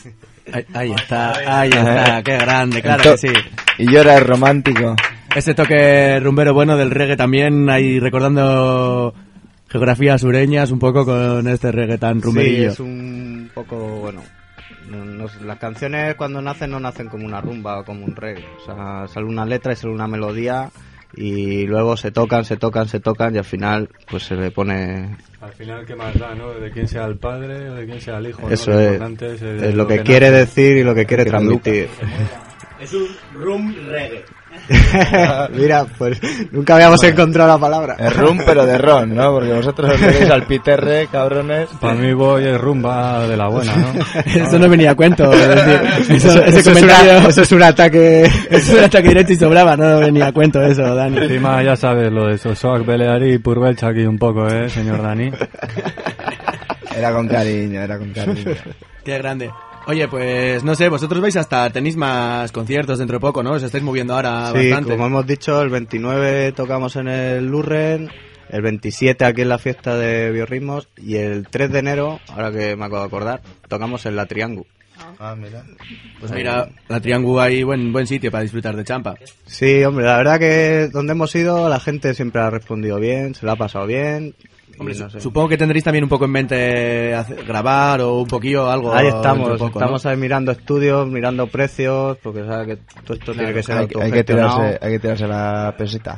[SPEAKER 3] Ahí, ahí está, ahí está, qué grande, claro
[SPEAKER 2] Ento-
[SPEAKER 3] que sí.
[SPEAKER 2] Y yo era el romántico.
[SPEAKER 3] Ese toque rumbero bueno del reggae también, ahí recordando geografías sureñas un poco con este reggae tan rumberillo.
[SPEAKER 10] Sí, es un poco, bueno, no- no- las canciones cuando nacen no nacen como una rumba o como un reggae. O sea, sale una letra y sale una melodía y luego se tocan, se tocan, se tocan y al final pues se le pone...
[SPEAKER 6] Al final, ¿qué más da, no? De quién sea el padre o de quién sea el hijo, ¿no?
[SPEAKER 10] Eso
[SPEAKER 6] Lo
[SPEAKER 10] es,
[SPEAKER 6] importante es, el-
[SPEAKER 10] es lo que quiere
[SPEAKER 6] nace.
[SPEAKER 10] decir y lo que quiere
[SPEAKER 6] Que
[SPEAKER 10] transmitir.
[SPEAKER 3] Es un rum reggae.
[SPEAKER 10] Mira, pues nunca habíamos encontrado la palabra.
[SPEAKER 2] Es rum, pero de ron, ¿no? Porque vosotros os veis al Piterre, cabrones.
[SPEAKER 6] Para mí voy es rumba de la buena, ¿no?
[SPEAKER 3] Eso no venía a cuento. Es decir, eso,
[SPEAKER 10] Eso-
[SPEAKER 3] ese
[SPEAKER 10] eso es
[SPEAKER 3] comentario,
[SPEAKER 10] una- eso es un ataque.
[SPEAKER 3] Es un ataque directo y sobraba, no venía a cuento eso, Dani.
[SPEAKER 6] Encima ya sabes lo de Sosoc, Beleari y Purvelcha aquí un poco, ¿eh, señor Dani?
[SPEAKER 2] Era con cariño, era con cariño.
[SPEAKER 3] Qué grande. Oye, pues no sé, vosotros vais hasta, tenéis más conciertos dentro de poco, ¿no? Os estáis moviendo ahora
[SPEAKER 10] Sí,
[SPEAKER 3] bastante.
[SPEAKER 10] como hemos dicho, el veintinueve tocamos en el Lurren, el veintisiete aquí en la fiesta de Biorritmos y el tres de enero, ahora que me acabo de acordar, tocamos en la Triangu.
[SPEAKER 2] Ah, mira.
[SPEAKER 3] Pues mira, la Triángulo hay buen buen sitio para disfrutar de champa.
[SPEAKER 10] Sí, hombre, la verdad que donde hemos ido la gente siempre ha respondido bien, se la ha pasado bien.
[SPEAKER 3] Hombre,
[SPEAKER 10] y no sé.
[SPEAKER 3] supongo que tendréis también un poco en mente hacer- grabar o un poquillo algo.
[SPEAKER 10] Ahí
[SPEAKER 3] dentro
[SPEAKER 10] estamos,
[SPEAKER 3] de poco,
[SPEAKER 10] estamos
[SPEAKER 3] ¿no?
[SPEAKER 10] ahí mirando estudios, mirando precios, porque sabes que todo esto tiene que ser
[SPEAKER 2] hay, hay que
[SPEAKER 10] autogestionado.
[SPEAKER 2] tirarse, hay que tirarse la peseta.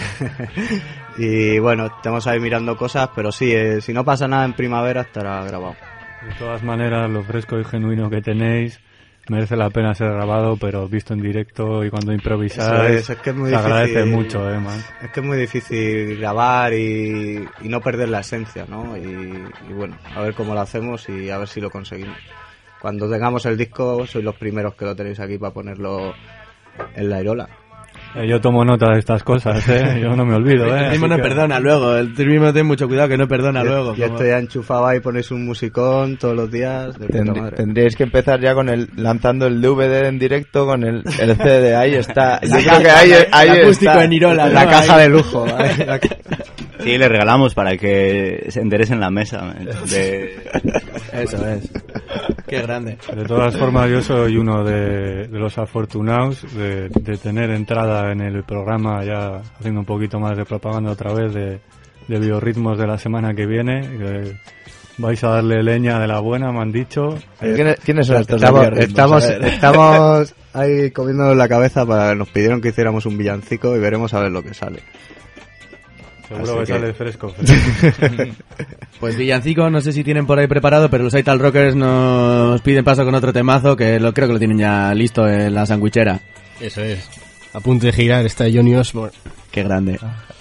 [SPEAKER 10] Y bueno, estamos ahí mirando cosas, pero sí, eh, si no pasa nada en primavera estará grabado.
[SPEAKER 6] De todas maneras, lo fresco y genuino que tenéis merece la pena ser grabado, pero visto en directo y cuando improvisáis,
[SPEAKER 10] Eso es, es que es muy
[SPEAKER 6] se agradece
[SPEAKER 10] difícil.
[SPEAKER 6] mucho, eh, man.
[SPEAKER 10] Es que es muy difícil grabar y, y no perder la esencia, ¿no? Y, y bueno, a ver cómo lo hacemos y a ver si lo conseguimos. Cuando tengamos el disco, sois los primeros que lo tenéis aquí para ponerlo en la Irola.
[SPEAKER 6] Eh, yo tomo nota de estas cosas, eh, yo no me olvido, eh.
[SPEAKER 3] El mismo
[SPEAKER 6] así
[SPEAKER 3] no
[SPEAKER 6] que-
[SPEAKER 3] perdona luego, el mismo ten mucho cuidado que no perdona
[SPEAKER 10] Yo-
[SPEAKER 3] luego.
[SPEAKER 10] Yo
[SPEAKER 3] como-
[SPEAKER 10] estoy ya enchufado ahí, ponéis un musicón todos los días de puta
[SPEAKER 2] Tendr-
[SPEAKER 10] madre.
[SPEAKER 2] tendríais que empezar ya con el lanzando el D V D en directo con el, el C D. Ahí está. Yo
[SPEAKER 10] La
[SPEAKER 2] creo que
[SPEAKER 10] caja,
[SPEAKER 2] ahí,
[SPEAKER 10] el
[SPEAKER 2] ahí
[SPEAKER 10] acústico
[SPEAKER 2] está.
[SPEAKER 10] en Irola, La ¿no? caja de lujo. ¿Vale?
[SPEAKER 11] Sí, le regalamos para que se enderecen la mesa. De...
[SPEAKER 3] Eso es. Qué grande.
[SPEAKER 6] De todas formas, yo soy uno de, de los afortunados de, de tener entrada en el programa, ya haciendo un poquito más de propaganda otra vez, de, de Biorritmos de la semana que viene. Que vais a darle leña de la buena, me han dicho.
[SPEAKER 2] ¿Quiénes, quiénes son estos de
[SPEAKER 10] Estamos,
[SPEAKER 2] Biorritmos?
[SPEAKER 10] estamos,
[SPEAKER 2] A ver.
[SPEAKER 10] estamos ahí comiéndonos la cabeza para nos pidieron que hiciéramos un villancico y veremos a ver lo que sale.
[SPEAKER 6] Seguro
[SPEAKER 10] Así
[SPEAKER 6] que,
[SPEAKER 10] que-
[SPEAKER 6] sale fresco. fresco.
[SPEAKER 3] Pues villancico, no sé si tienen por ahí preparado, pero los Ital Rockers nos piden paso con otro temazo que lo creo que lo tienen ya listo en la sandwichera.
[SPEAKER 8] Eso es. A punto de girar está Johnny Osborne.
[SPEAKER 3] Qué grande.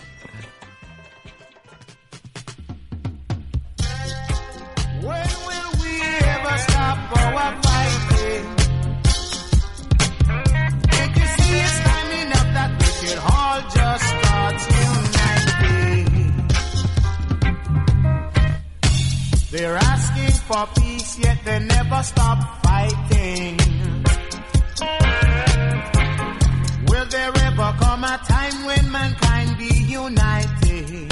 [SPEAKER 5] When will we ever stop our fighting? Can't you see it's time enough that we should all just start uniting? They're asking for peace, yet they never stop fighting. Will there ever come a time when mankind be united?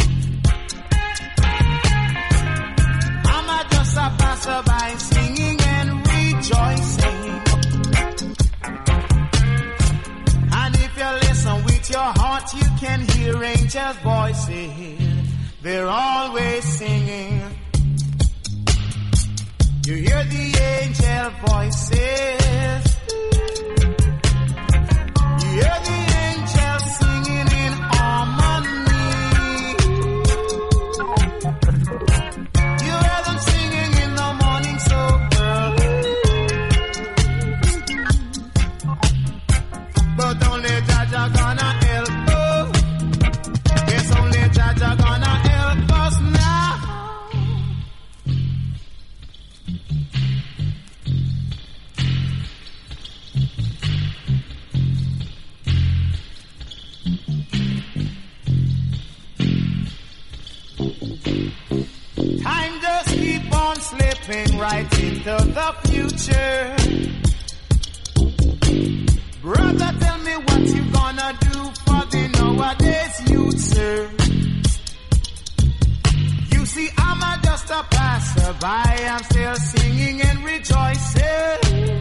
[SPEAKER 5] I'm a just a passerby singing and rejoicing. And if you listen with your heart, you can hear angels' voices. They're always singing. You hear the angel voices. You hear the angels singing in harmony. You hear them singing in the morning so early. But only Jaja gonna help us. Yes, only Jaja gonna help us now. Time just keep on slipping right into the future. Brother, tell me what you gonna do for the nowadays youth, sir. You see, I'm a just a passerby, I'm still singing and rejoicing.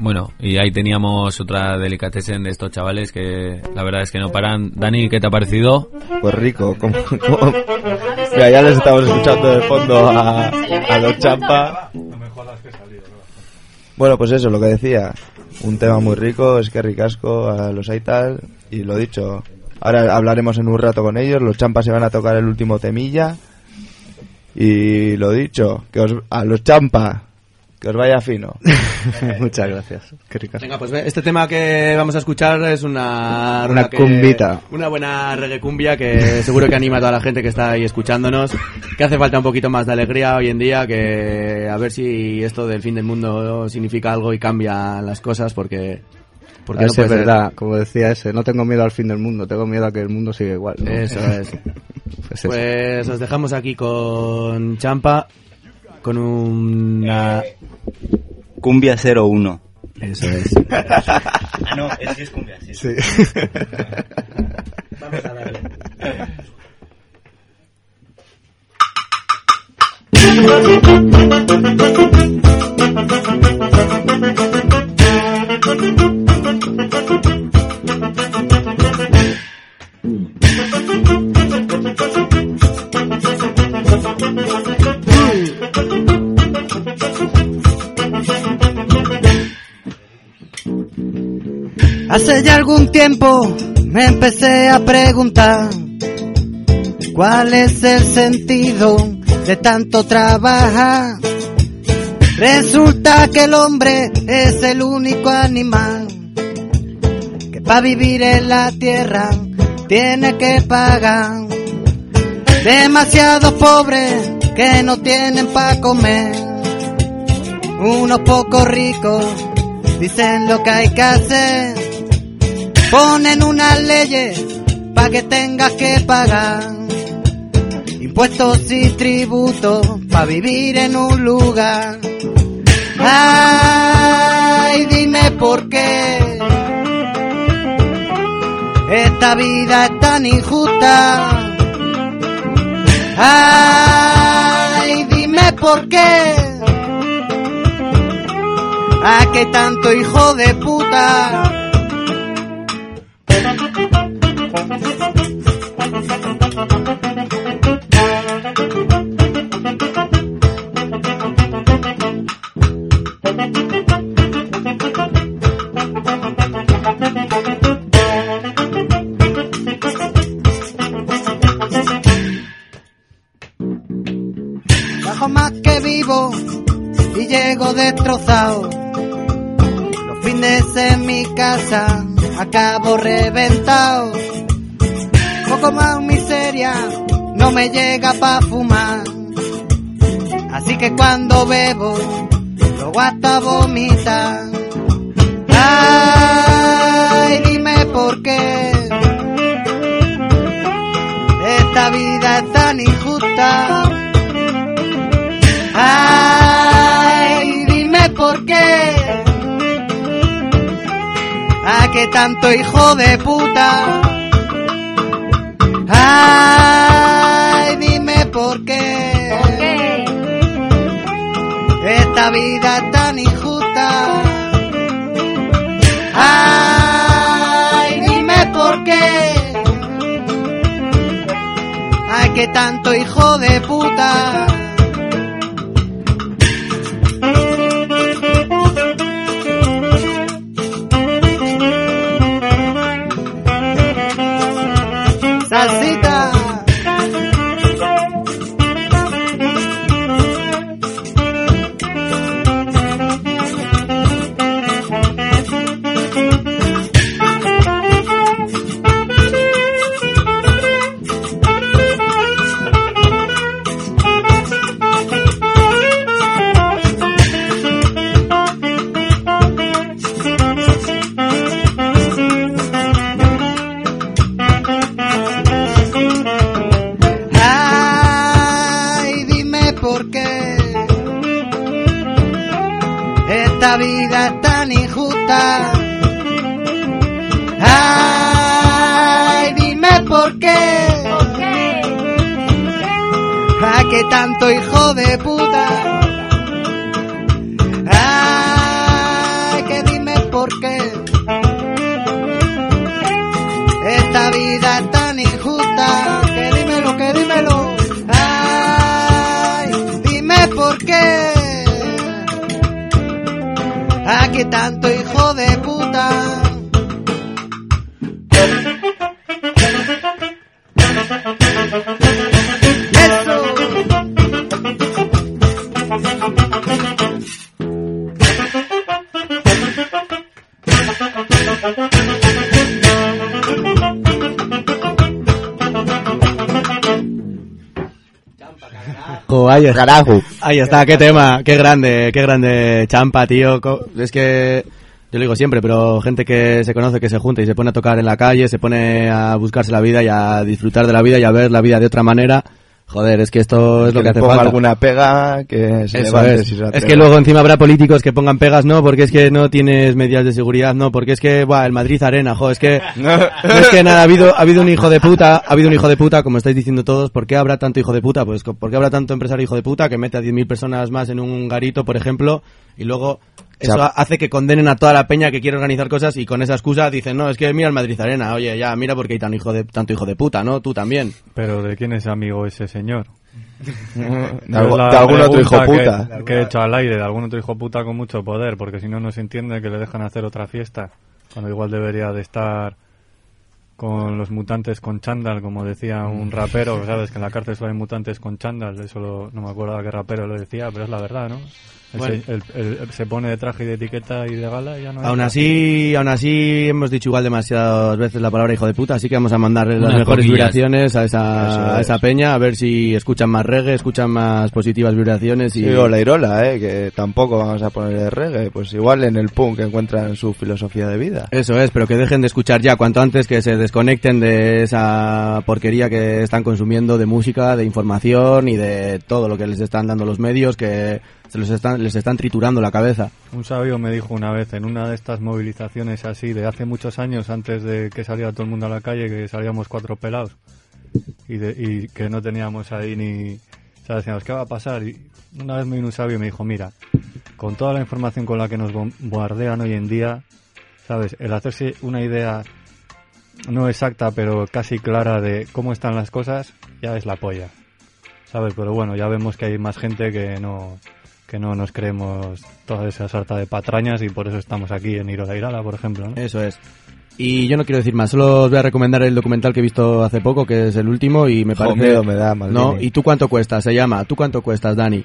[SPEAKER 1] Bueno, y ahí teníamos otra delicatessen de estos chavales que la verdad es que no paran. Dani, ¿qué te ha parecido?
[SPEAKER 2] Pues rico, como, como... Mira, ya les estamos escuchando de fondo a, a los Champa. Bueno, pues eso, lo que decía, un tema muy rico, es que ricasco a los Aital, y lo dicho, ahora hablaremos en un rato con ellos, los Champa se van a tocar el último temilla, y lo dicho, que os, a los Champa, que os vaya fino.
[SPEAKER 10] Muchas gracias. Qué ricas.
[SPEAKER 3] Venga, pues este tema que vamos a escuchar es una...
[SPEAKER 10] Una
[SPEAKER 3] que,
[SPEAKER 10] cumbita.
[SPEAKER 3] Una buena reggae cumbia que seguro que anima a toda la gente que está ahí escuchándonos. Que hace falta un poquito más de alegría hoy en día, que a ver si esto del fin del mundo significa algo y cambia las cosas, porque... porque
[SPEAKER 10] a
[SPEAKER 3] no
[SPEAKER 10] ese es
[SPEAKER 3] puede
[SPEAKER 10] verdad,
[SPEAKER 3] ser.
[SPEAKER 10] como decía ese, no tengo miedo al fin del mundo, tengo miedo a que el mundo siga igual, ¿no?
[SPEAKER 3] Eso es.
[SPEAKER 10] Pues, eso.
[SPEAKER 3] Pues os dejamos aquí con Champa, con una...
[SPEAKER 11] Cumbia cero uno.
[SPEAKER 3] Eso es.
[SPEAKER 11] Ah, no, es que es cumbia, sí.
[SPEAKER 10] Sí.
[SPEAKER 3] Vamos a darle.
[SPEAKER 12] Hace ya algún tiempo me empecé a preguntar cuál es el sentido de tanto trabajar. Resulta que el hombre es el único animal que para vivir en la tierra tiene que pagar. Demasiados pobres que no tienen para comer, unos pocos ricos dicen lo que hay que hacer. Ponen unas leyes pa' que tengas que pagar impuestos y tributos pa' vivir en un lugar. Ay, dime por qué esta vida es tan injusta. Ay, dime por qué a qué tanto hijo de puta. Bajo más que vivo y llego destrozado. Los fines en mi casa acabo reventado. Poco más miseria no me llega pa' fumar. Así que cuando bebo luego hasta vomitar. Ay, dime por qué esta vida es tan injusta. Ay, dime por qué a qué tanto hijo de puta. Ay, dime por qué, ¿por qué? Esta vida es tan injusta. Ay, dime por qué. Ay, qué tanto hijo de puta. Salsita. Esta vida es tan injusta. Ay, dime por qué. ¿Por qué? ¿A qué tanto hijo de puta? Ay, que dime tanto hijo de puta.
[SPEAKER 3] Oh, ahí, carajo. Ahí está, qué tema, qué grande, qué grande Champa, tío. Es que yo lo digo siempre, pero gente que se conoce, que se junta y se pone a tocar en la calle, se pone a buscarse la vida y a disfrutar de la vida y a ver la vida de otra manera. Joder, es que esto es
[SPEAKER 2] que
[SPEAKER 3] lo que hace
[SPEAKER 2] ponga
[SPEAKER 3] falta.
[SPEAKER 2] alguna pega que se
[SPEAKER 3] Eso
[SPEAKER 2] levante
[SPEAKER 3] es.
[SPEAKER 2] si se
[SPEAKER 3] Es
[SPEAKER 2] atreve.
[SPEAKER 3] que luego encima habrá políticos que pongan pegas, no, porque es que no tienes medidas de seguridad, no, porque es que, buah, el Madrid Arena, jo, es que, no es que nada, ha habido, ha habido un hijo de puta, ha habido un hijo de puta, como estáis diciendo todos, ¿por qué habrá tanto hijo de puta? Pues, ¿por qué habrá tanto empresario hijo de puta que mete a diez mil personas más en un garito, por ejemplo, y luego eso
[SPEAKER 2] Chap.
[SPEAKER 3] hace que condenen a toda la peña que quiere organizar cosas y con esa excusa dicen, no, es que mira el Madrid Arena, oye, ya, mira porque hay tan hijo de, tanto hijo de puta, ¿no? Tú también.
[SPEAKER 6] Pero ¿de quién es amigo ese señor?
[SPEAKER 2] De, algo- de algún otro hijo puta.
[SPEAKER 6] Que, que he hecho al aire, de algún otro hijo puta con mucho poder, porque si no, no se entiende que le dejan hacer otra fiesta, cuando igual debería de estar con los mutantes con chándal, como decía un rapero, sabes que en la cárcel solo hay mutantes con chándal, eso lo- no me acuerdo a qué rapero lo decía, pero es la verdad, ¿no? El
[SPEAKER 3] Bueno.
[SPEAKER 6] se, el- el- se pone de traje y de etiqueta y de gala y ya no hay
[SPEAKER 3] Aún
[SPEAKER 6] nada.
[SPEAKER 3] así, aún así hemos dicho igual demasiadas veces la palabra hijo de puta, así que vamos a mandarle las
[SPEAKER 1] Unas
[SPEAKER 3] mejores
[SPEAKER 1] poquillas.
[SPEAKER 3] vibraciones a
[SPEAKER 2] Eso
[SPEAKER 3] esa, a
[SPEAKER 2] es.
[SPEAKER 3] esa peña, a ver si escuchan más reggae, escuchan más positivas vibraciones y
[SPEAKER 2] Sí, Ola Irola, eh, que tampoco vamos a poner reggae, pues igual en el punk encuentran su filosofía de vida.
[SPEAKER 3] eso es, pero que dejen de escuchar ya cuanto antes, que se desconecten de esa porquería que están consumiendo de música, de información y de todo lo que les están dando los medios, que se los están, les están triturando la cabeza.
[SPEAKER 6] Un sabio me dijo una vez en una de estas movilizaciones así de hace muchos años, antes de que saliera todo el mundo a la calle, que salíamos cuatro pelados y, de, y que no teníamos ahí ni... O sea, decíamos, ¿qué va a pasar? Y una vez me vino un sabio y me dijo, mira, con toda la información con la que nos bombardean hoy en día, ¿sabes? El hacerse una idea no exacta, pero casi clara de cómo están las cosas, ya es la polla, ¿sabes? Pero bueno, ya vemos que hay más gente que no... que no nos creemos toda esa sarta de patrañas y por eso estamos aquí en Irola Irala, por ejemplo, ¿no?
[SPEAKER 3] Eso es. Y yo no quiero decir más, solo os voy a recomendar el documental que he visto hace poco, que es el último y me
[SPEAKER 2] Jo,
[SPEAKER 3] parece...
[SPEAKER 2] miedo me da, Maldini.
[SPEAKER 3] No, ¿y tú cuánto cuestas? Se llama, ¿tú cuánto cuestas, Dani?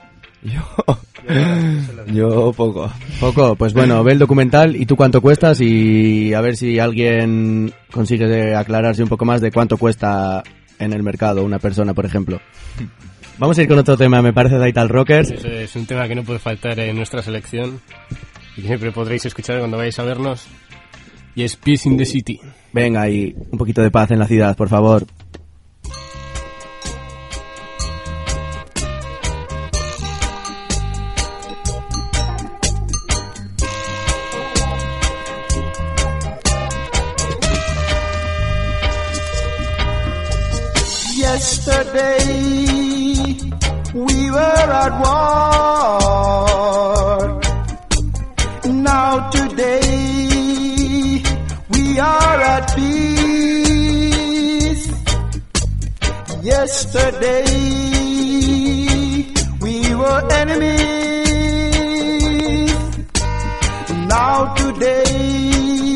[SPEAKER 2] Yo poco.
[SPEAKER 3] Poco, pues bueno, ve el documental y tú cuánto cuestas y a ver si alguien consigue aclararse un poco más de cuánto cuesta en el mercado una persona, por ejemplo. Vamos a ir con otro tema, me parece, de Ital Rockers.
[SPEAKER 8] Eso es un tema que no puede faltar en nuestra selección y que siempre podréis escuchar cuando vayáis a vernos. Y es Peace in the City.
[SPEAKER 3] Venga, y un poquito de paz en la ciudad, por favor.
[SPEAKER 14] Yesterday we were at war. Now today we are at peace. Yesterday we were enemies. Now today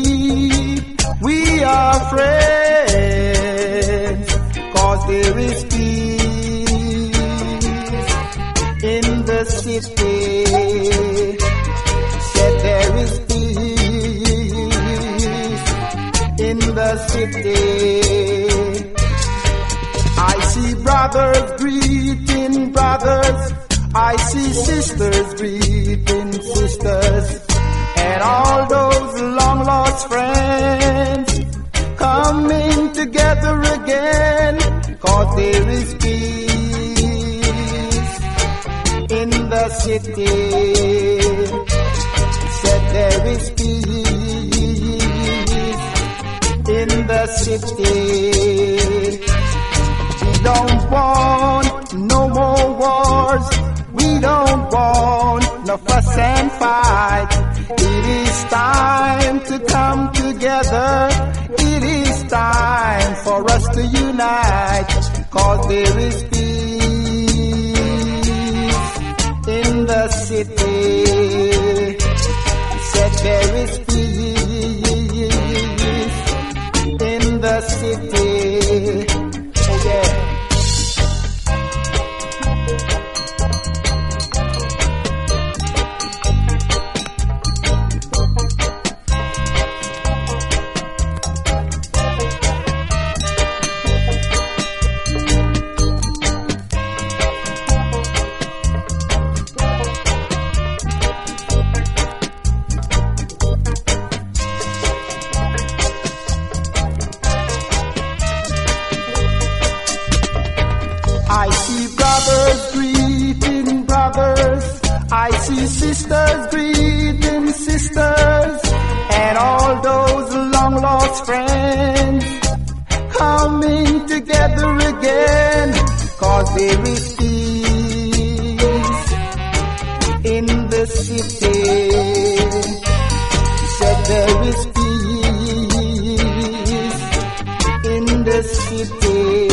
[SPEAKER 14] we are friends. 'Cause there is peace in the city. Said there is peace in the city. I see brothers greeting brothers. I see sisters greeting sisters. And all those long lost friends coming together again. 'Cause there is peace in the city. Said there is peace in the city. We don't want no more wars. We don't want no fuss and fight. It is time to come together. It is time for us to unite. 'Cause there is peace in the city. there is peace in the city. Oh yeah. I see brothers greeting brothers, I see sisters greeting sisters, and all those long lost friends coming together again, cause there is peace in the city. Said there is peace in the city.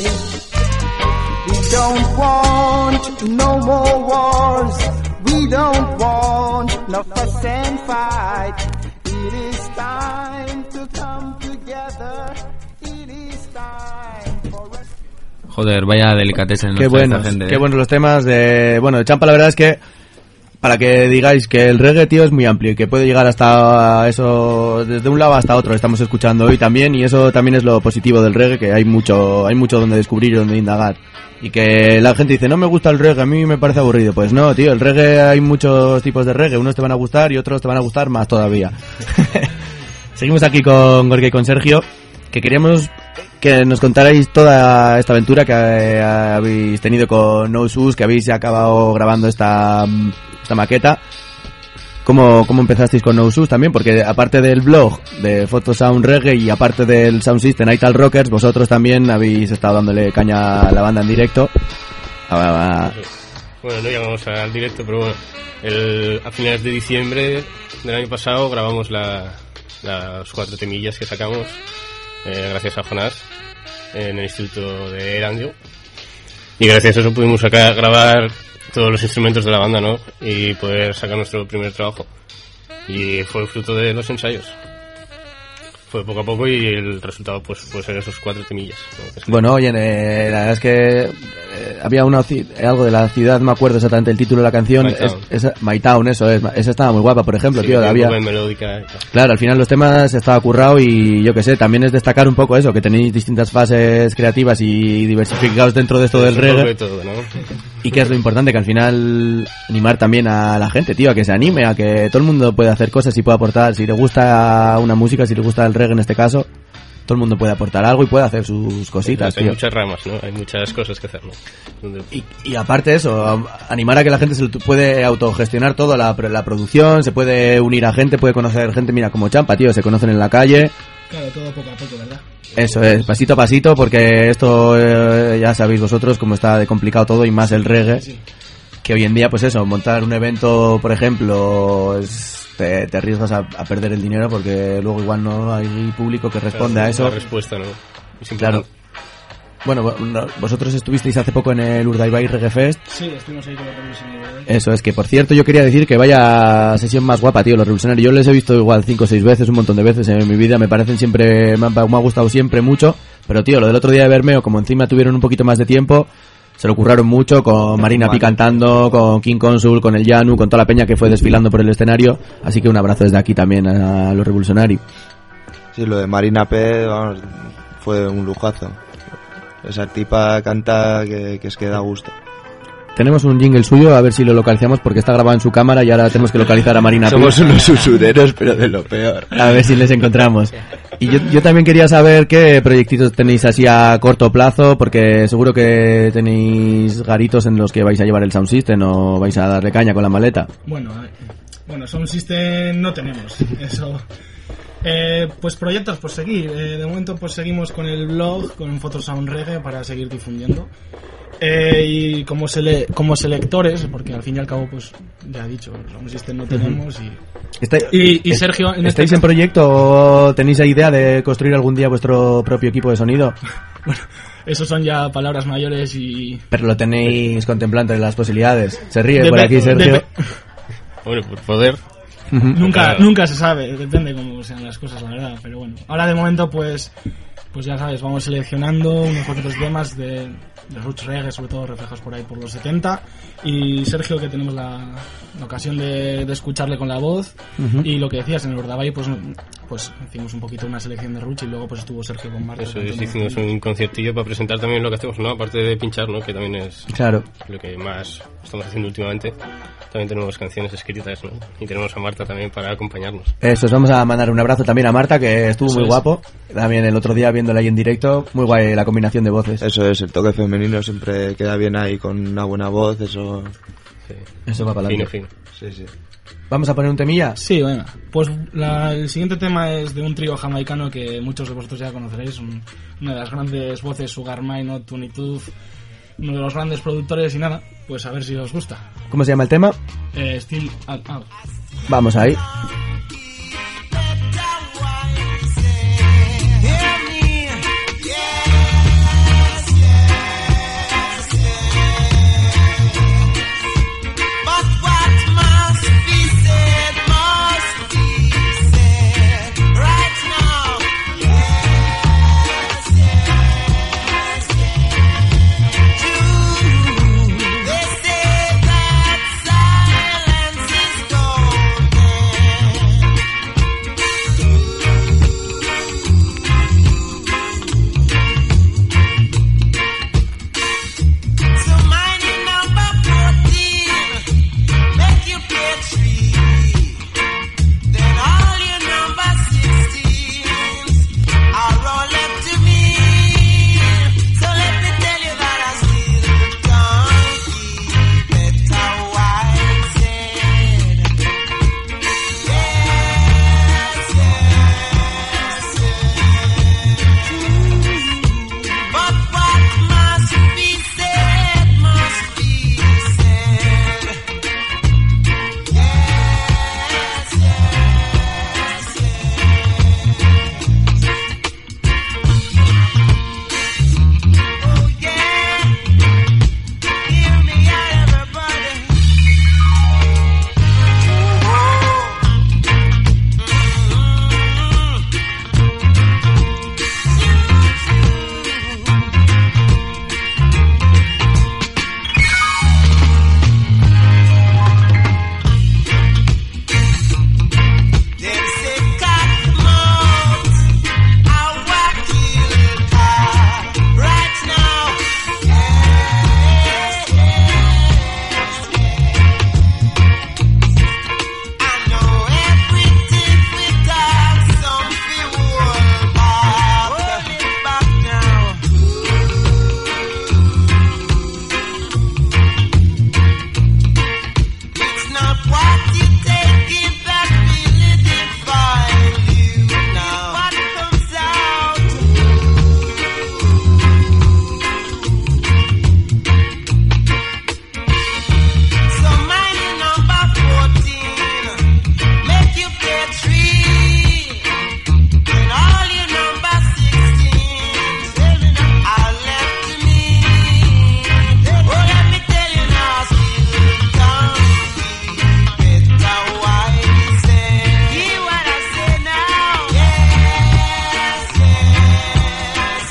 [SPEAKER 14] We don't want no more wars. We don't want no fuss and fight. It is time to come together. It is time for us.
[SPEAKER 1] Joder, vaya delicatessen.
[SPEAKER 3] Qué buenos, gente, qué buenos los temas de... Bueno, de Champa la verdad es que para que digáis que el reggae, tío, es muy amplio y que puede llegar hasta eso, desde un lado hasta otro, estamos escuchando hoy también, y eso también es lo positivo del reggae, que hay mucho, hay mucho donde descubrir y donde indagar. Y que la gente dice, no me gusta el reggae, a mí me parece aburrido. Pues no, tío, el reggae, hay muchos tipos de reggae, unos te van a gustar y otros te van a gustar más todavía. Seguimos aquí con Gorka y con Sergio, que queríamos que nos contarais toda esta aventura que eh, habéis tenido con No Sus, que habéis acabado grabando esta, esta maqueta. ¿Cómo, ¿Cómo empezasteis con No Sus también? Porque aparte del blog de Photo Sound Reggae y aparte del Sound System Ital Rockers, vosotros también habéis estado dándole caña a la banda en directo. Ah,
[SPEAKER 8] bueno, no llegamos al directo, pero bueno, el, a finales de diciembre del año pasado grabamos la, las cuatro temillas que sacamos, eh, gracias a Jonás, en el Instituto de Erandio. Y gracias a eso pudimos sacar, grabar todos los instrumentos de la banda, ¿no? Y poder sacar nuestro primer trabajo. Y fue fruto de los ensayos. Fue poco a poco y el resultado pues fue ser esos cuatro temillas, ¿no?
[SPEAKER 3] Bueno, oye, eh, la verdad es que eh, había una, algo de la ciudad, no me acuerdo exactamente el título de la canción. My Town, es, es, My Town, eso es. Esa estaba muy guapa, por ejemplo, sí, tío. Había,
[SPEAKER 8] melódica.
[SPEAKER 3] Claro, al final los temas estaba currado y yo que sé, también es destacar un poco eso, que tenéis distintas fases creativas y diversificados dentro de esto del reggae.
[SPEAKER 8] Todo, ¿no?
[SPEAKER 3] Y que es lo importante, que al final animar también a la gente, tío, a que se anime, a que todo el mundo pueda hacer cosas y pueda aportar. Si le gusta una música, si le gusta el reggae en este caso, todo el mundo puede aportar algo y puede hacer sus cositas,
[SPEAKER 8] hay
[SPEAKER 3] tío.
[SPEAKER 8] muchas ramas, ¿no? Hay muchas cosas que hacer, ¿no? Donde...
[SPEAKER 3] Y, y aparte de eso, animar a que la gente se puede autogestionar todo, la, la producción, se puede unir a gente, puede conocer gente, mira, como Champa, tío, se conocen en la calle.
[SPEAKER 4] Claro, todo poco a poco, ¿verdad?
[SPEAKER 3] Eso es, pasito a pasito, porque esto eh, ya sabéis vosotros cómo está de complicado todo, y más el reggae, sí. Que hoy en día, pues eso, montar un evento, por ejemplo, es, te, te arriesgas a, a perder el dinero porque luego igual no hay público que responde
[SPEAKER 8] claro,
[SPEAKER 3] a eso.
[SPEAKER 8] La respuesta, ¿no?
[SPEAKER 3] Claro. Bueno, vosotros estuvisteis hace poco en el Urdaibai Reggae Fest.
[SPEAKER 4] Sí, estuvimos ahí con los revolucionarios.
[SPEAKER 3] Eso es, que por cierto yo quería decir que vaya sesión más guapa, tío, los revolucionarios. Yo les he visto igual cinco o seis veces, un montón de veces en mi vida, me parecen siempre, me ha, me ha gustado siempre mucho. Pero tío, lo del otro día de Bermeo, como encima tuvieron un poquito más de tiempo, se lo curraron mucho, con Marina P cantando, con King Consul, con el Yanu, con toda la peña que fue desfilando por el escenario. Así que un abrazo desde aquí también a los revolucionarios.
[SPEAKER 2] Sí, lo de Marina P, vamos, fue un lujazo. Esa tipa canta que, que es que da gusto.
[SPEAKER 3] Tenemos un jingle suyo, a ver si lo localizamos, porque está grabado en su cámara y ahora tenemos que localizar a Marina P.
[SPEAKER 2] Somos unos usureros, pero de lo peor.
[SPEAKER 3] A ver si les encontramos. Y yo, yo también quería saber qué proyectitos tenéis así a corto plazo, porque seguro que tenéis garitos en los que vais a llevar el Sound System o vais a darle caña con la maleta.
[SPEAKER 4] Bueno, a ver. Bueno, Sound System no tenemos, eso... Eh, pues proyectos, pues seguir. Eh, de momento pues seguimos con el blog, con Photo Sound Reggae para seguir difundiendo. Eh, y como sele como selectores, porque al fin y al cabo pues ya he dicho, Sound System no tenemos y...
[SPEAKER 3] Está,
[SPEAKER 4] y, y Sergio... En
[SPEAKER 3] ¿Estáis
[SPEAKER 4] este
[SPEAKER 3] en proyecto o tenéis la idea de construir algún día vuestro propio equipo de sonido?
[SPEAKER 4] Bueno, eso son ya palabras mayores y...
[SPEAKER 3] Pero lo tenéis contemplando en las posibilidades. Se ríe
[SPEAKER 4] de
[SPEAKER 3] por aquí, Sergio.
[SPEAKER 8] Bueno, por poder...
[SPEAKER 3] Uh-huh.
[SPEAKER 4] Nunca,
[SPEAKER 8] Claro.
[SPEAKER 4] nunca se sabe, depende cómo sean las cosas, la verdad. Pero bueno, ahora de momento, pues, pues ya sabes, vamos seleccionando unos cuantos temas de, de roots reggae, sobre todo reflejados por ahí por los setenta. Y Sergio, que tenemos la, la ocasión de, de escucharle con la voz.
[SPEAKER 3] Uh-huh.
[SPEAKER 4] Y lo que decías, en el Bordavay, pues, pues hicimos un poquito una selección de roots y luego pues estuvo Sergio con Marta.
[SPEAKER 8] Eso es, hicimos un conciertillo para presentar también lo que hacemos, ¿no? Aparte de pinchar, ¿no? Que también es
[SPEAKER 3] Claro.
[SPEAKER 8] lo que más estamos haciendo últimamente. También tenemos canciones escritas, ¿no? Y tenemos a Marta también para acompañarnos.
[SPEAKER 3] Eso, os vamos a mandar un abrazo también a Marta, que estuvo
[SPEAKER 8] Eso
[SPEAKER 3] muy
[SPEAKER 8] es.
[SPEAKER 3] guapo. También el otro día viéndola ahí en directo, muy guay la combinación de voces.
[SPEAKER 2] Eso es, el toque femenino siempre queda bien ahí con una buena voz, eso...
[SPEAKER 8] Sí.
[SPEAKER 3] Eso va para adelante.
[SPEAKER 8] Fino, fino.
[SPEAKER 2] Sí, sí.
[SPEAKER 3] ¿Vamos a poner un temilla?
[SPEAKER 4] Sí, venga. Pues la- el siguiente tema es de un trío jamaicano que muchos de vosotros ya conoceréis. Un- una de las grandes voces, Sugar Mine o Tony Tooth. Uno de los grandes productores y nada, pues a ver si os gusta.
[SPEAKER 3] ¿Cómo se llama el tema?
[SPEAKER 4] Eh, Still Out. Out.
[SPEAKER 3] Vamos ahí.
[SPEAKER 15] But what must be said must be said right now. Yes, yes, yes. True. They say that silence is golden. So mind your number fourteen. Make you pay three. Then all your number sixteens are all left to me. So let me tell you that I still can't keep better wise head. Yes, yes, yes. But what must be said must be said. Yes, yes, yes. Oh yeah, hear me out, everybody. Them say Cottonmouth, our kill car right now. Yes, yes, yes. I know everything we got, some fi hold back. Hold it back now. It's not what you take in that really define you now. What comes out. So mind your number fourteen. Make you pay three. And all your number sixteens are left to me. Oh, let me tell you now, still can't keep better wise head. Hear what I say now. Yes, yes,